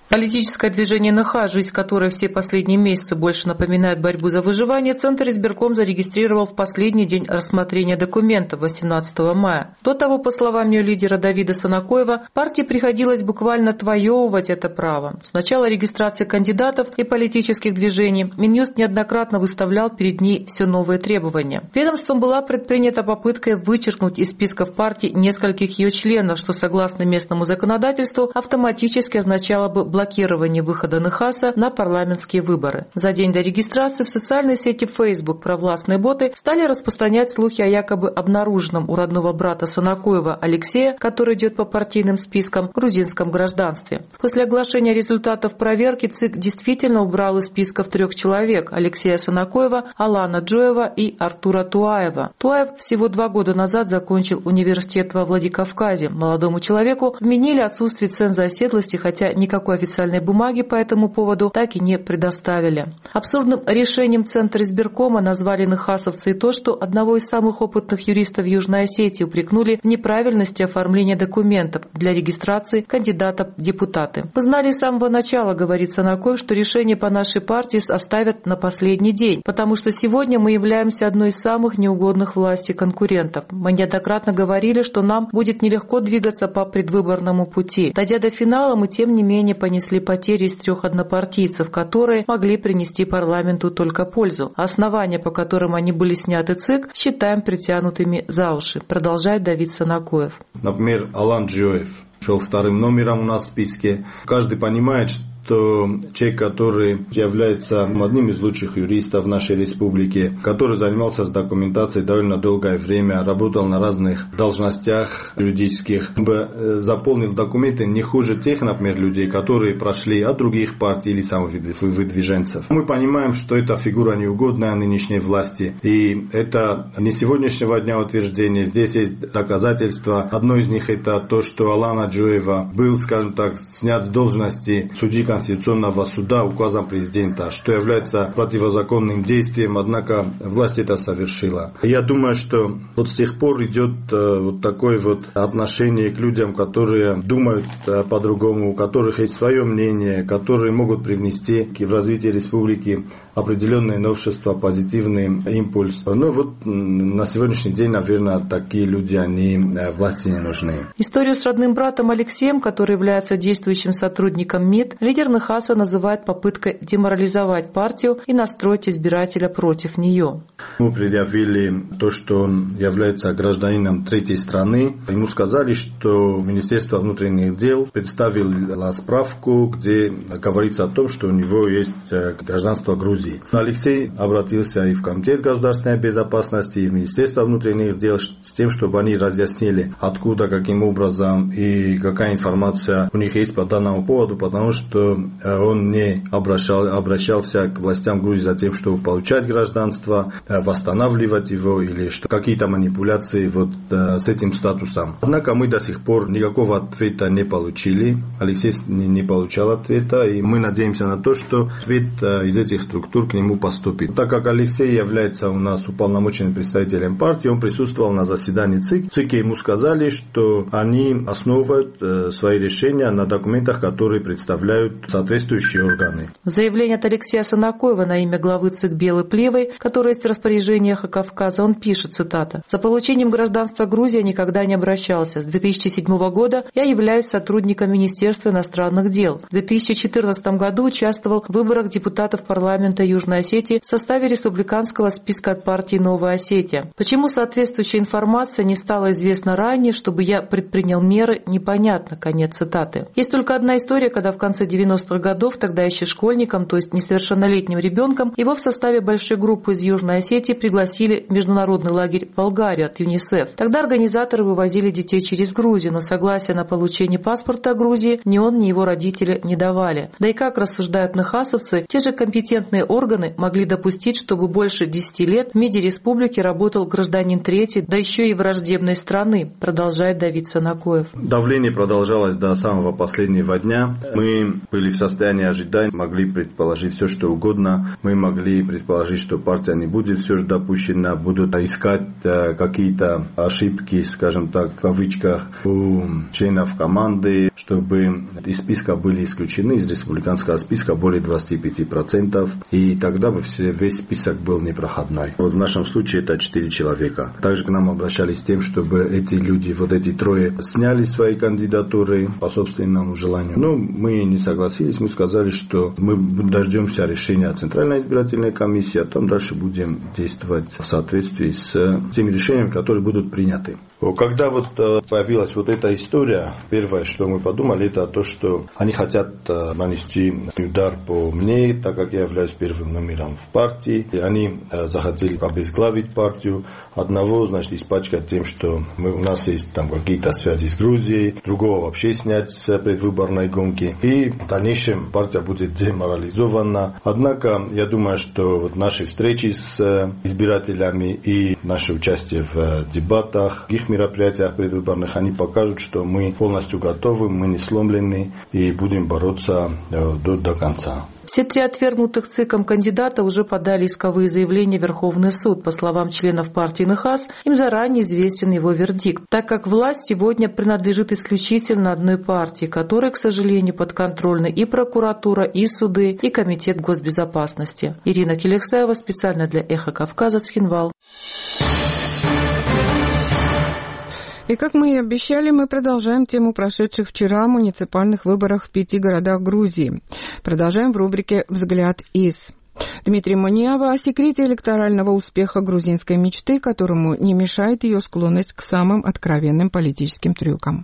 Политическое движение НХ, жизнь которой все последние месяцы больше напоминает борьбу за выживание, Центр избирком зарегистрировал в последний день рассмотрения документов 18 мая. До того, по словам ее лидера Давида Санакоева, партии приходилось буквально отвоевывать это право. С начала регистрации кандидатов и политических движений Минюст неоднократно выставлял перед ней все новые требования. Ведомством была предпринята попытка вычеркнуть из списков партий нескольких ее членов, что, согласно местному законодательству, автоматически означало бы блокирование выхода НХАСа на парламентские выборы. За день до регистрации в социальной сети Facebook провластные боты стали распространять слухи о якобы обнаруженном у родного брата Санакоева Алексея, который идет по партийным спискам, грузинском гражданстве. После оглашения результатов проверки ЦИК действительно убрал из списков 3 человек – Алексея Санакоева, Алана Джоева и Артура Туаева. Туаев всего 2 года назад закончил университет во Владикавказе. Молодому человеку вменили отсутствие ценза оседлости, хотя никакой официальной бумаги по этому поводу так и не предоставили. Абсурдным решением Центра избиркома назвали НХАСовцы и то, что одного из самых опытных юристов Южной Осетии упрекнули в неправильности оформления документов для регистрации кандидатов в депутаты. «Мы знали с самого начала, — говорит Санакоев, — что решение по нашей партии оставят на последний день, потому что сегодня мы являемся одной из самых неугодных власти конкурентов. Мы неоднократно говорили, что нам будет нелегко двигаться по предвыборному пути. Дойдя до финала, мы тем не менее понесли потери из 3 однопартийцев, которые могли принести парламенту только пользу. Основания, по которым они были сняты ЦИК, считаем притянутыми за уши», продолжает Давид Санакоев. Например, Алан Джоев шел 2-м номером у нас в списке. Каждый понимает, что человек, который является одним из лучших юристов нашей республике, который занимался с документацией довольно долгое время, работал на разных должностях юридических, заполнил документы не хуже тех, например, людей, которые прошли от других партий или самовыдвиженцев. Мы понимаем, что эта фигура неугодная нынешней власти, и это не сегодняшнего дня утверждения. Здесь есть доказательства. Одно из них это то, что Алана Джоева был, скажем так, снят с должности судьи Конституционного суда указом президента, что является противозаконным действием, однако власть это совершила. Я думаю, что вот с тех пор идет вот такое вот отношение к людям, которые думают по-другому, у которых есть свое мнение, которые могут привнести в развитие республики определенные новшества, позитивный импульс. Но вот на сегодняшний день, наверное, такие люди, они власти не нужны. Историю с родным братом Алексеем, который является действующим сотрудником МИД, лидер НХАСа называет попыткой деморализовать партию и настроить избирателя против нее. Мы предъявили то, что он является гражданином 3-й страны. Ему сказали, что Министерство внутренних дел представило справку, где говорится о том, что у него есть гражданство Грузии. Алексей обратился и в Комитет государственной безопасности, и в Министерство внутренних дел с тем, чтобы они разъяснили, откуда, каким образом и какая информация у них есть по данному поводу, потому что он не обращался к властям Грузии за тем, чтобы получать гражданство, восстанавливать его или что какие-то манипуляции вот с этим статусом. Однако мы до сих пор никакого ответа не получили. Алексей не получал ответа, и мы надеемся на то, что ответ из этих структур к нему поступит. Так как Алексей является у нас уполномоченным представителем партии, он присутствовал на заседании ЦИК. ЦИК ему сказали, что они основывают свои решения на документах, которые представляют соответствующие органы. Заявление от Алексея Санакоева на имя главы ЦИК Белой Плевой, которое есть в распоряжении Эхо Кавказа, он пишет, цитата: «За получением гражданства Грузии никогда не обращался. С 2007 года я являюсь сотрудником Министерства иностранных дел. В 2014 году участвовал в выборах депутатов парламента Южной Осетии в составе республиканского списка от партии «Новая Осетия». Почему соответствующая информация не стала известна ранее, чтобы я предпринял меры, непонятно». Конец цитаты. Есть только одна история, когда в конце 90-х годов, тогда еще школьником, то есть несовершеннолетним ребенком, его в составе большой группы из Южной Осетии пригласили в международный лагерь в Болгарию от ЮНИСЕФ. Тогда организаторы вывозили детей через Грузию, но согласия на получение паспорта Грузии ни он, ни его родители не давали. Да и как рассуждают НХАСовцы, те же компетентные органы могли допустить, чтобы больше 10 лет в МИДе республики работал гражданин 3-й, да еще и враждебной страны, продолжает Давид Санакоев. Давление продолжалось до самого последнего дня. Мы были в состоянии ожидания, могли предположить все, что угодно. Мы могли предположить, что партия не будет все же допущено, будут искать какие-то ошибки, скажем так, в кавычках, у членов команды, чтобы из списка были исключены, из республиканского списка более 25%, и тогда бы весь список был непроходной. Вот в нашем случае это 4 человека. Также к нам обращались с тем, чтобы эти люди, вот эти трое, сняли свои кандидатуры по собственному желанию. Но мы не согласились, мы сказали, что мы дождемся решения Центральной избирательной комиссии, а там дальше будем действовать в соответствии с теми решениями, которые будут приняты. Когда вот появилась вот эта история, первое, что мы подумали, это то, что они хотят нанести удар по мне, так как я являюсь первым номером в партии. И они захотели обезглавить партию. Одного, значит, испачкать тем, что у нас есть там какие-то связи с Грузией, другого вообще снять с предвыборной гонки. И в дальнейшем партия будет деморализована. Однако, я думаю, что вот наши встречи с избирателями и наше участие в дебатах, в их мероприятиях предвыборных, они покажут, что мы полностью готовы, мы не сломлены и будем бороться до конца. Все 3 отвергнутых ЦИКом кандидата уже подали исковые заявления в Верховный суд. По словам членов партии НХАС, им заранее известен его вердикт, так как власть сегодня принадлежит исключительно одной партии, которой, к сожалению, подконтрольны и прокуратура, и суды, и Комитет госбезопасности. Ирина Келексаева специально для «Эхо Кавказа», Цхинвал. И как мы и обещали, мы продолжаем тему прошедших вчера муниципальных выборов в 5 городах Грузии. Продолжаем в рубрике «Взгляд из». Дмитрий Муниава о секрете электорального успеха грузинской мечты, которому не мешает ее склонность к самым откровенным политическим трюкам.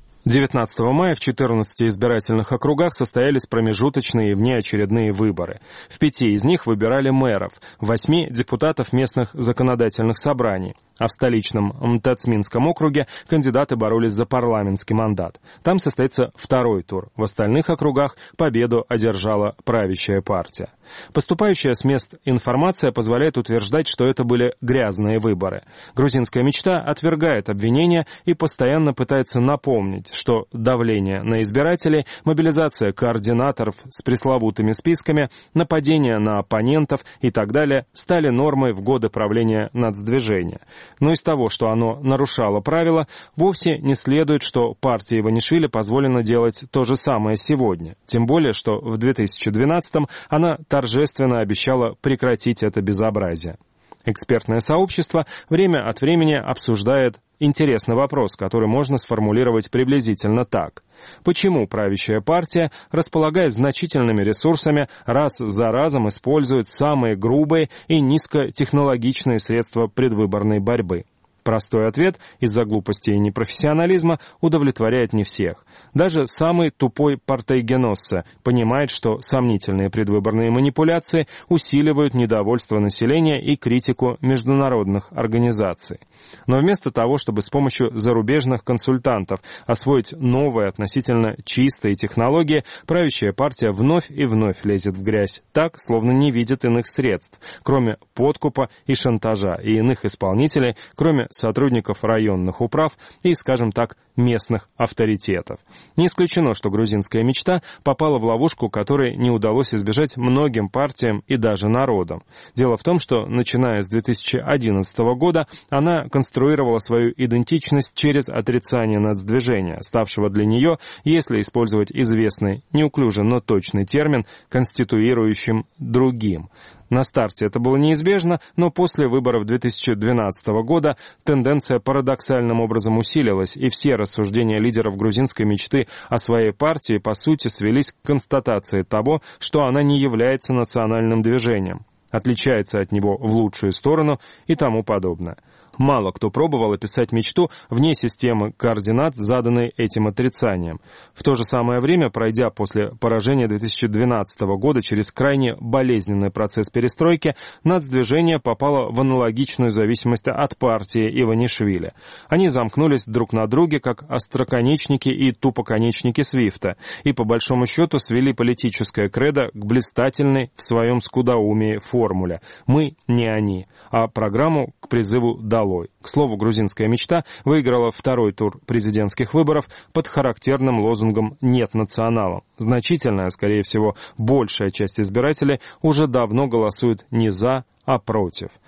19 мая в 14 избирательных округах состоялись промежуточные и внеочередные выборы. В 5 из них выбирали мэров, в 8 – депутатов местных законодательных собраний, а в столичном Мтацминском округе кандидаты боролись за парламентский мандат. Там состоится второй тур. В остальных округах победу одержала правящая партия. Поступающая с мест информация позволяет утверждать, что это были грязные выборы. Грузинская мечта отвергает обвинения и постоянно пытается напомнить, что давление на избирателей, мобилизация координаторов с пресловутыми списками, нападения на оппонентов и так далее стали нормой в годы правления нацдвижения. Но из того, что оно нарушало правила, вовсе не следует, что партии Иванишвили позволено делать то же самое сегодня. Тем более, что в 2012-м она торжественно обещала прекратить это безобразие. Экспертное сообщество время от времени обсуждает интересный вопрос, который можно сформулировать приблизительно так. Почему правящая партия, располагая значительными ресурсами, раз за разом использует самые грубые и низкотехнологичные средства предвыборной борьбы? Простой ответ из-за глупости и непрофессионализма удовлетворяет не всех. Даже самый тупой партейгеноссе понимает, что сомнительные предвыборные манипуляции усиливают недовольство населения и критику международных организаций. Но вместо того, чтобы с помощью зарубежных консультантов освоить новые относительно чистые технологии, правящая партия вновь и вновь лезет в грязь, так, словно не видит иных средств, кроме подкупа и шантажа, и иных исполнителей, кроме сотрудников районных управ и, скажем так, местных авторитетов. Не исключено, что грузинская мечта попала в ловушку, которой не удалось избежать многим партиям и даже народам. Дело в том, что, начиная с 2011 года, она конструировала свою идентичность через отрицание нацдвижения, ставшего для нее, если использовать известный, неуклюжий, но точный термин, конституирующим другим. На старте это было неизбежно, но после выборов 2012 года тенденция парадоксальным образом усилилась, и все рассуждения лидеров грузинской мечты о своей партии, по сути, свелись к констатации того, что она не является национальным движением, отличается от него в лучшую сторону и тому подобное. Мало кто пробовал описать мечту вне системы координат, заданной этим отрицанием. В то же самое время, пройдя после поражения 2012 года через крайне болезненный процесс перестройки, нацдвижение попало в аналогичную зависимость от партии Иванишвили. Они замкнулись друг на друге, как остроконечники и тупоконечники Свифта, и по большому счету свели политическое кредо к блистательной в своем скудоумии формуле «Мы не они», а программу к призыву «Долой». К слову, грузинская мечта выиграла второй тур президентских выборов под характерным лозунгом «Нет националам». Значительная, скорее всего, большая часть избирателей уже давно голосует не «за», а против.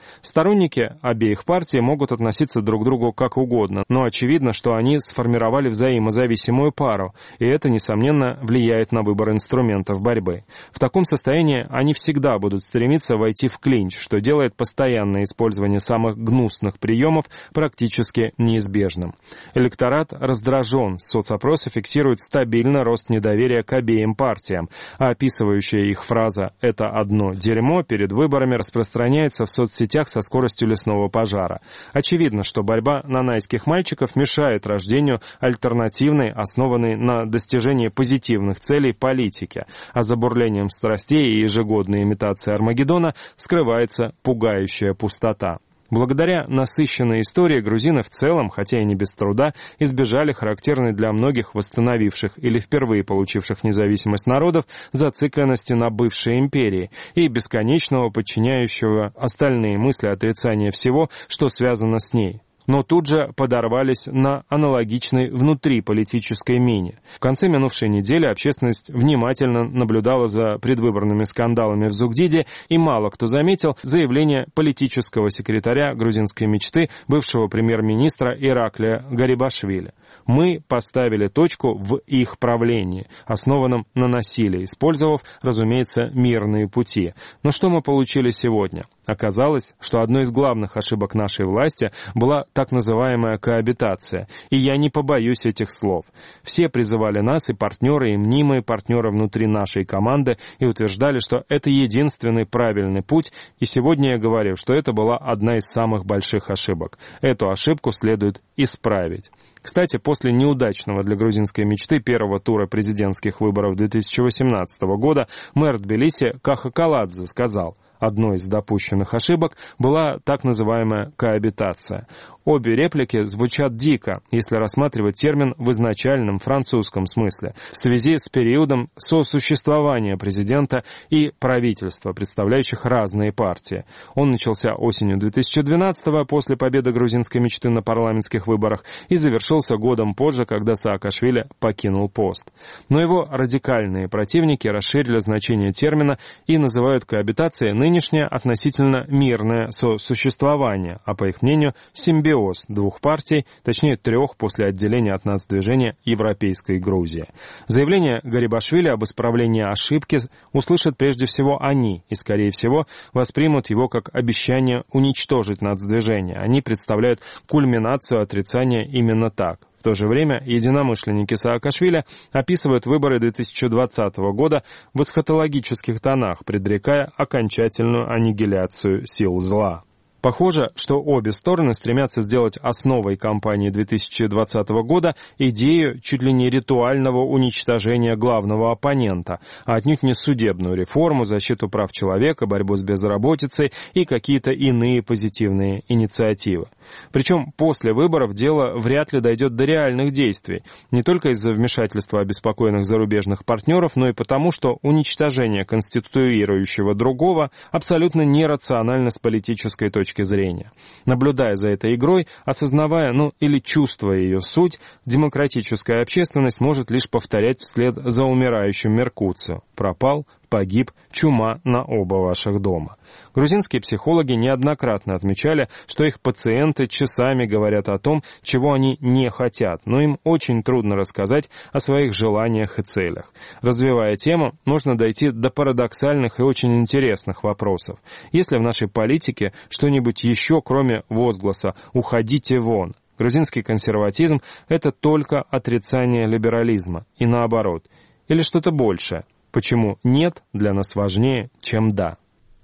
Сторонники обеих партий могут относиться друг к другу как угодно, но очевидно, что они сформировали взаимозависимую пару, и это, несомненно, влияет на выбор инструментов борьбы. В таком состоянии они всегда будут стремиться войти в клинч, что делает постоянное использование самых гнусных приемов практически неизбежным. Электорат раздражен, соцопросы фиксируют стабильно рост недоверия к обеим партиям, а описывающая их фраза «это одно дерьмо» перед выборами распространяется в соцсетях со скоростью лесного пожара. Очевидно, что борьба нанайских мальчиков мешает рождению альтернативной, основанной на достижении позитивных целей политики, а за бурлением страстей и ежегодной имитацией Армагеддона скрывается пугающая пустота. Благодаря насыщенной истории грузины в целом, хотя и не без труда, избежали характерной для многих восстановивших или впервые получивших независимость народов зацикленности на бывшей империи и бесконечного подчиняющего остальные мысли отрицания всего, что связано с ней. Но тут же подорвались на аналогичной внутриполитической мине. В конце минувшей недели общественность внимательно наблюдала за предвыборными скандалами в Зугдиде, и мало кто заметил заявление политического секретаря грузинской мечты, бывшего премьер-министра Ираклия Гарибашвили. «Мы поставили точку в их правлении, основанном на насилии, использовав, разумеется, мирные пути. Но что мы получили сегодня? Оказалось, что одной из главных ошибок нашей власти была так называемая коабитация, и я не побоюсь этих слов. Все призывали нас, и партнеры, и мнимые партнеры внутри нашей команды, и утверждали, что это единственный правильный путь, и сегодня я говорю, что это была одна из самых больших ошибок. Эту ошибку следует исправить». Кстати, после неудачного для грузинской мечты первого тура президентских выборов 2018 года мэр Тбилиси Каха Каладзе сказал: одной из допущенных ошибок была так называемая коабитация. Обе реплики звучат дико, если рассматривать термин в изначальном французском смысле, в связи с периодом сосуществования президента и правительства, представляющих разные партии. Он начался осенью 2012-го после победы грузинской мечты на парламентских выборах и завершился годом позже, когда Саакашвили покинул пост. Но его радикальные противники расширили значение термина и называют коабитацией нынешнее относительно мирное сосуществование, а по их мнению симбиоз двух партий, точнее трех после отделения от нацдвижения Европейской Грузии. Заявление Гарибашвили об исправлении ошибки услышат прежде всего они и, скорее всего, воспримут его как обещание уничтожить нацдвижение. Они представляют кульминацию отрицания именно так. В то же время единомышленники Саакашвили описывают выборы 2020 года в эсхатологических тонах, предрекая окончательную аннигиляцию сил зла. Похоже, что обе стороны стремятся сделать основой кампании 2020 года идею чуть ли не ритуального уничтожения главного оппонента, а отнюдь не судебную реформу, защиту прав человека, борьбу с безработицей и какие-то иные позитивные инициативы. Причем после выборов дело вряд ли дойдет до реальных действий, не только из-за вмешательства обеспокоенных зарубежных партнеров, но и потому, что уничтожение конституирующего другого абсолютно нерационально с политической точки зрения. Наблюдая за этой игрой, осознавая, или чувствуя ее суть, демократическая общественность может лишь повторять вслед за умирающим Меркуцио: пропал, погиб, чума на оба ваших дома. Грузинские психологи неоднократно отмечали, что их пациенты часами говорят о том, чего они не хотят, но им очень трудно рассказать о своих желаниях и целях. Развивая тему, можно дойти до парадоксальных и очень интересных вопросов. Есть ли в нашей политике что-нибудь еще, кроме возгласа «уходите вон»? Грузинский консерватизм – это только отрицание либерализма, и наоборот. Или что-то большее? Почему «нет» для нас важнее, чем «да»?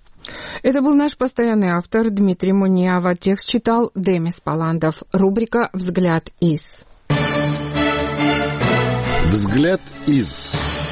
Это был наш постоянный автор Дмитрий Муниава. Текст читал Демис Паландов. Рубрика «Взгляд из». «Взгляд из».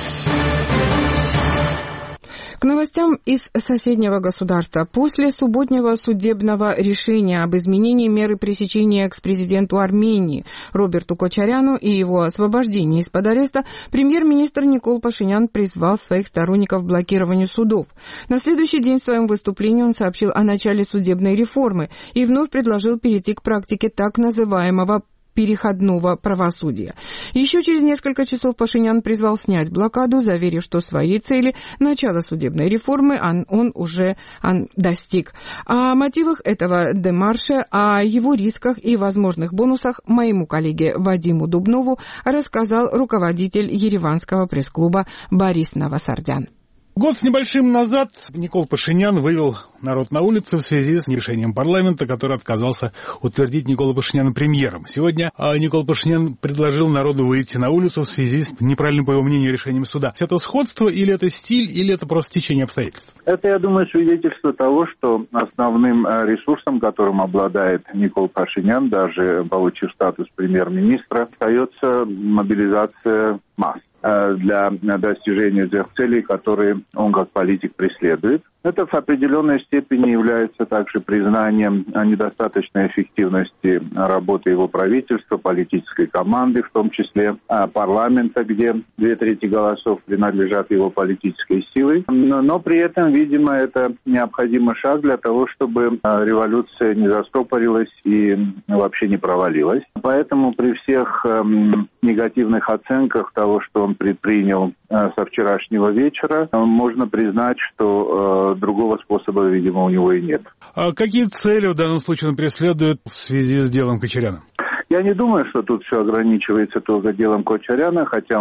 К новостям из соседнего государства. После субботнего судебного решения об изменении меры пресечения экс-президенту Армении Роберту Кочаряну и его освобождении из-под ареста, премьер-министр Никол Пашинян призвал своих сторонников к блокированию судов. На следующий день в своем выступлении он сообщил о начале судебной реформы и вновь предложил перейти к практике так называемого переходного правосудия. Еще через несколько часов Пашинян призвал снять блокаду, заверив, что своей цели начала судебной реформы он уже достиг. О мотивах этого демарша, о его рисках и возможных бонусах моему коллеге Вадиму Дубнову рассказал руководитель ереванского пресс-клуба Борис Новосардян. Год с небольшим назад Никол Пашинян вывел народ на улицы в связи с решением парламента, который отказался утвердить Никола Пашиняна премьером. Сегодня Никол Пашинян предложил народу выйти на улицу в связи с неправильным, по его мнению, решением суда. Это сходство или это стиль, или это просто течение обстоятельств? Это, я думаю, свидетельство того, что основным ресурсом, которым обладает Никол Пашинян, даже получив статус премьер-министра, остается мобилизация масс для достижения тех целей, которые он как политик преследует. Это в определенной степени является также признанием недостаточной эффективности работы его правительства, политической команды, в том числе парламента, где 2/3 голосов принадлежат его политической силе. Но при этом, видимо, это необходимый шаг для того, чтобы революция не застопорилась и вообще не провалилась. Поэтому при всех негативных оценках того, что он предпринял со вчерашнего вечера, можно признать, что другого способа, видимо, у него и нет. А какие цели в данном случае он преследует в связи с делом Кочаряна? Я не думаю, что тут все ограничивается только делом Кочаряна, хотя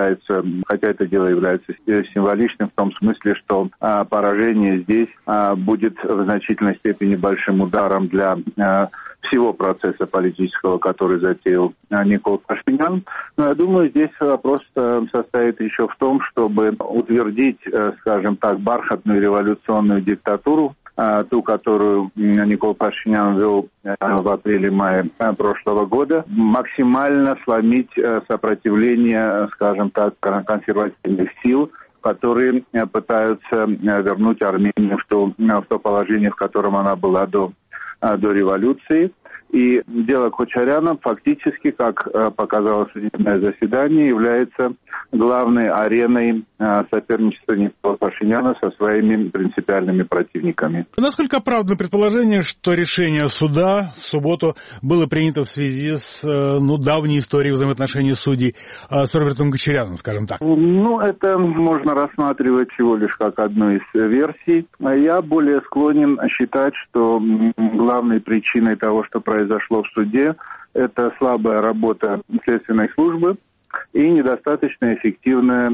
это дело является символичным в том смысле, что поражение здесь будет в значительной степени большим ударом для всего процесса политического, который затеял Никол Пашинян. Но я думаю, здесь вопрос состоит еще в том, чтобы утвердить, скажем так, бархатную революционную диктатуру, ту, которую Никол Пашинян вел в апреле-мае прошлого года, максимально сломить сопротивление, скажем так, консервативных сил, которые пытаются вернуть Армению в то положение, в котором она была до революции. И дело Кочаряна фактически, как показало судебное заседание, является главной ареной соперничества Никола Пашиняна со своими принципиальными противниками. Насколько оправдано предположение, что решение суда в субботу было принято в связи с давней историей взаимоотношений судей с Робертом Кочаряном, скажем так? Это можно рассматривать всего лишь как одну из версий. Я более склонен считать, что главной причиной того, что произошло в суде, это слабая работа следственной службы и недостаточно эффективная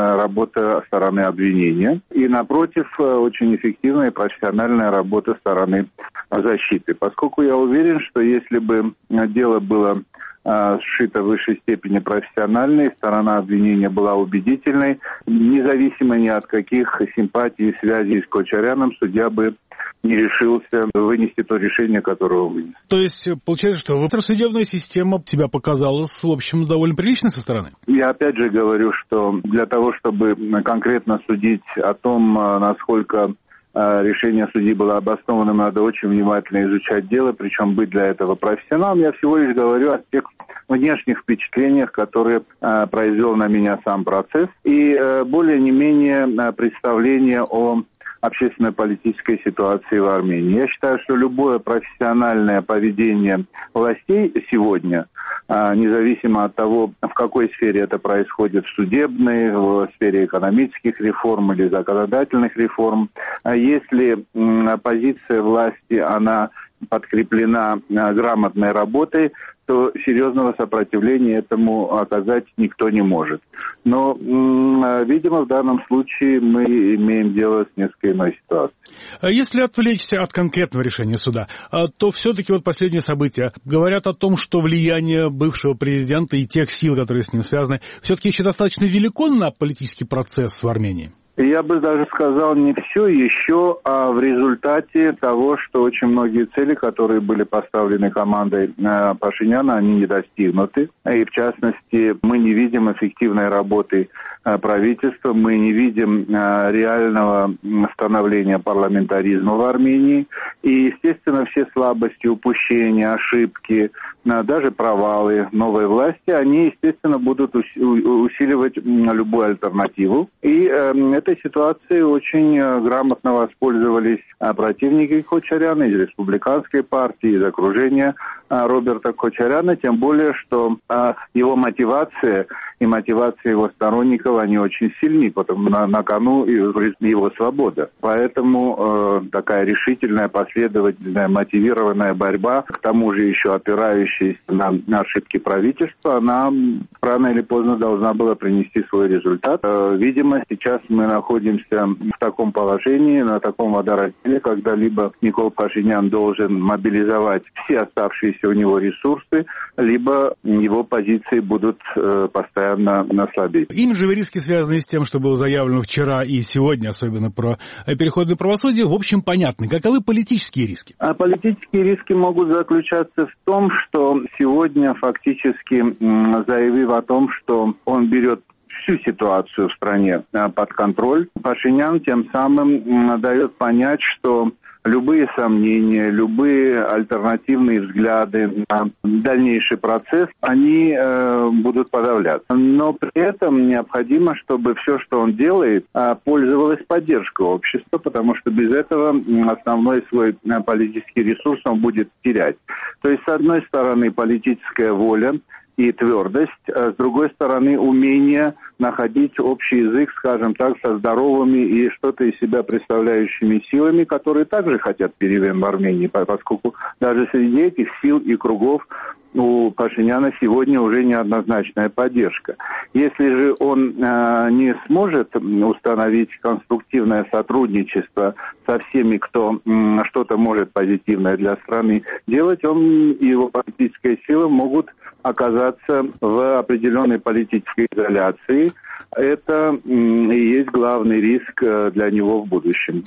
работа стороны обвинения. И, напротив, очень эффективная и профессиональная работа стороны защиты. Поскольку я уверен, что если бы дело было сшито в высшей степени профессиональной, сторона обвинения была убедительной, независимо ни от каких симпатий и связей с Кочаряном, судья бы не решился вынести то решение, которое он вынес. То есть, получается, что судебная система себя показала, в общем, довольно прилично со стороны? Я опять же говорю, что для того, чтобы конкретно судить о том, насколько решение судьи было обоснованным, надо очень внимательно изучать дело, причем быть для этого профессионалом. Я всего лишь говорю о тех внешних впечатлениях, которые произвел на меня сам процесс, и более не менее представление о общественно-политической ситуации в Армении. Я считаю, что любое профессиональное поведение властей сегодня, независимо от того, в какой сфере это происходит, в судебной, в сфере экономических реформ или законодательных реформ, если позиция власти, она подкреплена грамотной работой, то серьезного сопротивления этому оказать никто не может. Но, видимо, в данном случае мы имеем дело с несколько иной ситуацией. Если отвлечься от конкретного решения суда, то все-таки последние события говорят о том, что влияние бывшего президента и тех сил, которые с ним связаны, все-таки еще достаточно велико на политический процесс в Армении. Я бы даже сказал, не все еще, а в результате того, что очень многие цели, которые были поставлены командой Пашиняна, они не достигнуты. И в частности, мы не видим эффективной работы правительства, мы не видим реального становления парламентаризма в Армении. И, естественно, все слабости, упущения, ошибки, даже провалы новой власти, они, естественно, будут усиливать любую альтернативу. И этой ситуацией очень грамотно воспользовались противники Кочаряна из республиканской партии, из окружения Роберта Кочаряна, тем более, что его мотивация и мотивация его сторонников, они очень сильны, потому на кону его свобода. Поэтому такая решительная, последовательная, мотивированная борьба, к тому же еще опирающаяся на ошибки правительства, она рано или поздно должна была принести свой результат. Видимо, сейчас мы находимся в таком положении, на таком водоразделе, когда либо Никол Пашинян должен мобилизовать все оставшиеся у него ресурсы, либо его позиции будут постоянно слабеть. Имиджевые риски, связанные с тем, что было заявлено вчера и сегодня, особенно про переход на правосудие, в общем, понятны. Каковы политические риски? Политические риски могут заключаться в том, что сегодня фактически заявив о том, что он берет всю ситуацию в стране под контроль, Пашинян тем самым дает понять, что любые сомнения, любые альтернативные взгляды на дальнейший процесс, они будут подавляться. Но при этом необходимо, чтобы все, что он делает, пользовалось поддержкой общества, потому что без этого основной свой политический ресурс он будет терять. То есть, с одной стороны, политическая воля и твердость, а с другой стороны, умение находить общий язык, скажем так, со здоровыми и что-то из себя представляющими силами, которые также хотят перемен в Армении, поскольку даже среди этих сил и кругов у Пашиняна сегодня уже неоднозначная поддержка. Если же он не сможет установить конструктивное сотрудничество со всеми, кто что-то может позитивное для страны делать, он и его политические силы могут оказаться в определенной политической изоляции. Это и есть главный риск для него в будущем.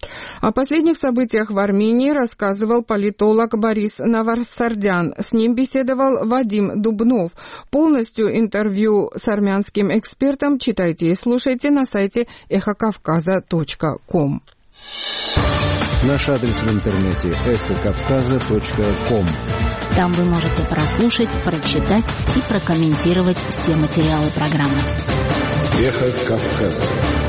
О последних событиях в Армении рассказывал политолог Борис Наварсардян. С ним беседовал Вадим Дубнов. Полностью интервью с армянским экспертом читайте и слушайте на сайте эхокавказа.ком. Наш адрес в интернете эхокавказа.ком. Там вы можете прослушать, прочитать и прокомментировать все материалы программы. Эхо Кавказа.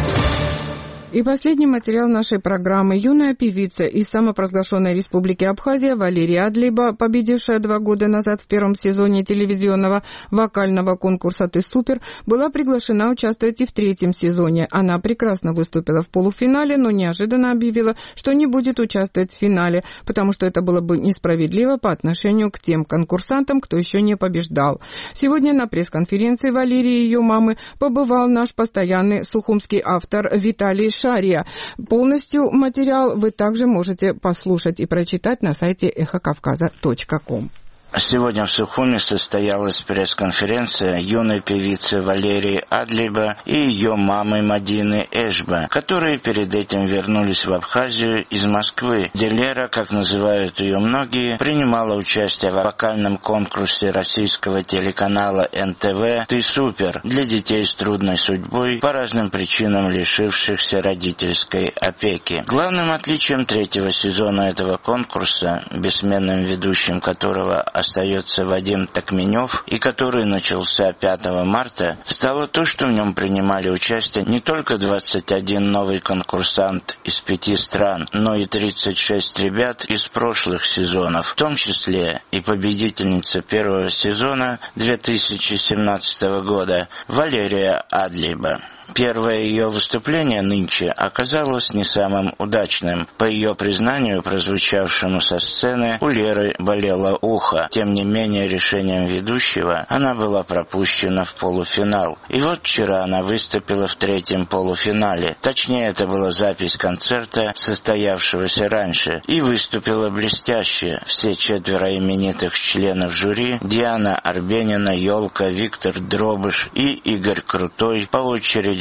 И последний материал нашей программы. Юная певица из самопровозглашенной республики Абхазия Валерия Адлиба, победившая 2 года назад в первом сезоне телевизионного вокального конкурса «Ты супер», была приглашена участвовать и в 3-м сезоне. Она прекрасно выступила в полуфинале, но неожиданно объявила, что не будет участвовать в финале, потому что это было бы несправедливо по отношению к тем конкурсантам, кто еще не побеждал. Сегодня на пресс-конференции Валерии и ее мамы побывал наш постоянный сухумский автор Виталий Шария. Полностью материал вы также можете послушать и прочитать на сайте эхокавказа.ком. Сегодня в Сухуме состоялась пресс-конференция юной певицы Валерии Адлиба и ее мамы Мадины Эшба, которые перед этим вернулись в Абхазию из Москвы, где Лера, как называют ее многие, принимала участие в вокальном конкурсе российского телеканала НТВ «Ты супер» для детей с трудной судьбой, по разным причинам лишившихся родительской опеки. Главным отличием 3-го сезона этого конкурса, бессменным ведущим которого остается Вадим Токменев, и который начался 5 марта, стало то, что в нем принимали участие не только 21 новый конкурсант из 5 стран, но и 36 ребят из прошлых сезонов, в том числе и победительница 1-го сезона 2017 года Валерия Адлиба. Первое ее выступление нынче оказалось не самым удачным. По ее признанию, прозвучавшему со сцены, у Леры болело ухо. Тем не менее, решением ведущего она была пропущена в полуфинал. И вот вчера она выступила в 3-м полуфинале. Точнее, это была запись концерта, состоявшегося раньше. И выступила блестяще. Все 4 именитых членов жюри — Диана Арбенина, Ёлка, Виктор Дробыш и Игорь Крутой — по очереди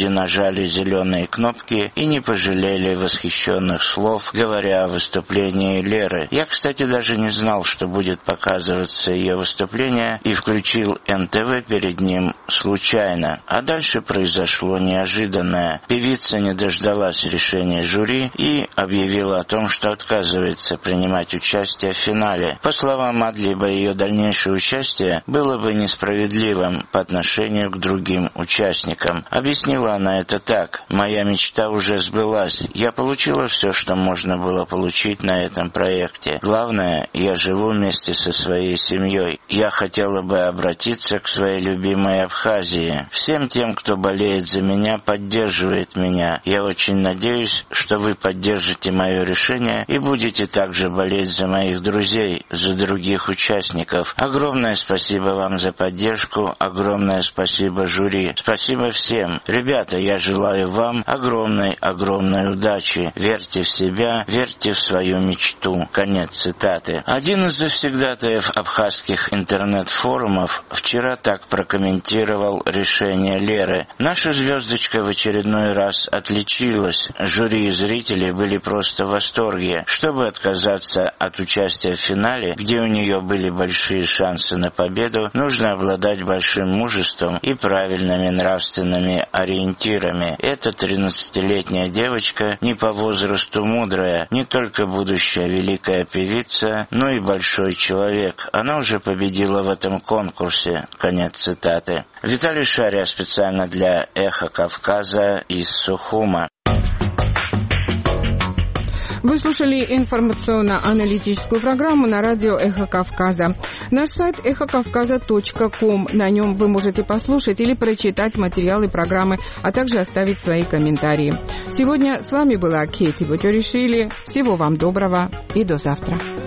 люди нажали зеленые кнопки и не пожалели восхищенных слов, говоря о выступлении Леры. Я, кстати, даже не знал, что будет показываться ее выступление, и включил НТВ перед ним случайно. А дальше произошло неожиданное. Певица не дождалась решения жюри и объявила о том, что отказывается принимать участие в финале. По словам Адлиба, ее дальнейшее участие было бы несправедливым по отношению к другим участникам. Объяснила она это так: «Моя мечта уже сбылась. Я получила все, что можно было получить на этом проекте. Главное, я живу вместе со своей семьей. Я хотела бы обратиться к своей любимой Абхазии. Всем тем, кто болеет за меня, поддерживает меня. Я очень надеюсь, что вы поддержите мое решение и будете также болеть за моих друзей, за других участников. Огромное спасибо вам за поддержку, огромное спасибо жюри. Спасибо всем. Ребята, я желаю вам огромной удачи. Верьте в себя, верьте в свою мечту». Конец цитаты. Один из завсегдатаев абхазских интернет-форумов вчера так прокомментировал решение Леры. «Наша звездочка в очередной раз отличилась. Жюри и зрители были просто в восторге. Чтобы отказаться от участия в финале, где у нее были большие шансы на победу, нужно обладать большим мужеством и правильными нравственными ориентирами. Эта 13-летняя девочка не по возрасту мудрая, не только будущая великая певица, но и большой человек. Она уже победила в этом конкурсе». Конец цитаты. Виталий Шария специально для «Эхо Кавказа» из Сухума. Вы слушали информационно-аналитическую программу на радио «Эхо Кавказа». Наш сайт эхокавказа.ком. На нем вы можете послушать или прочитать материалы программы, а также оставить свои комментарии. Сегодня с вами была Кейти Бочоришвили. Всего вам доброго и до завтра.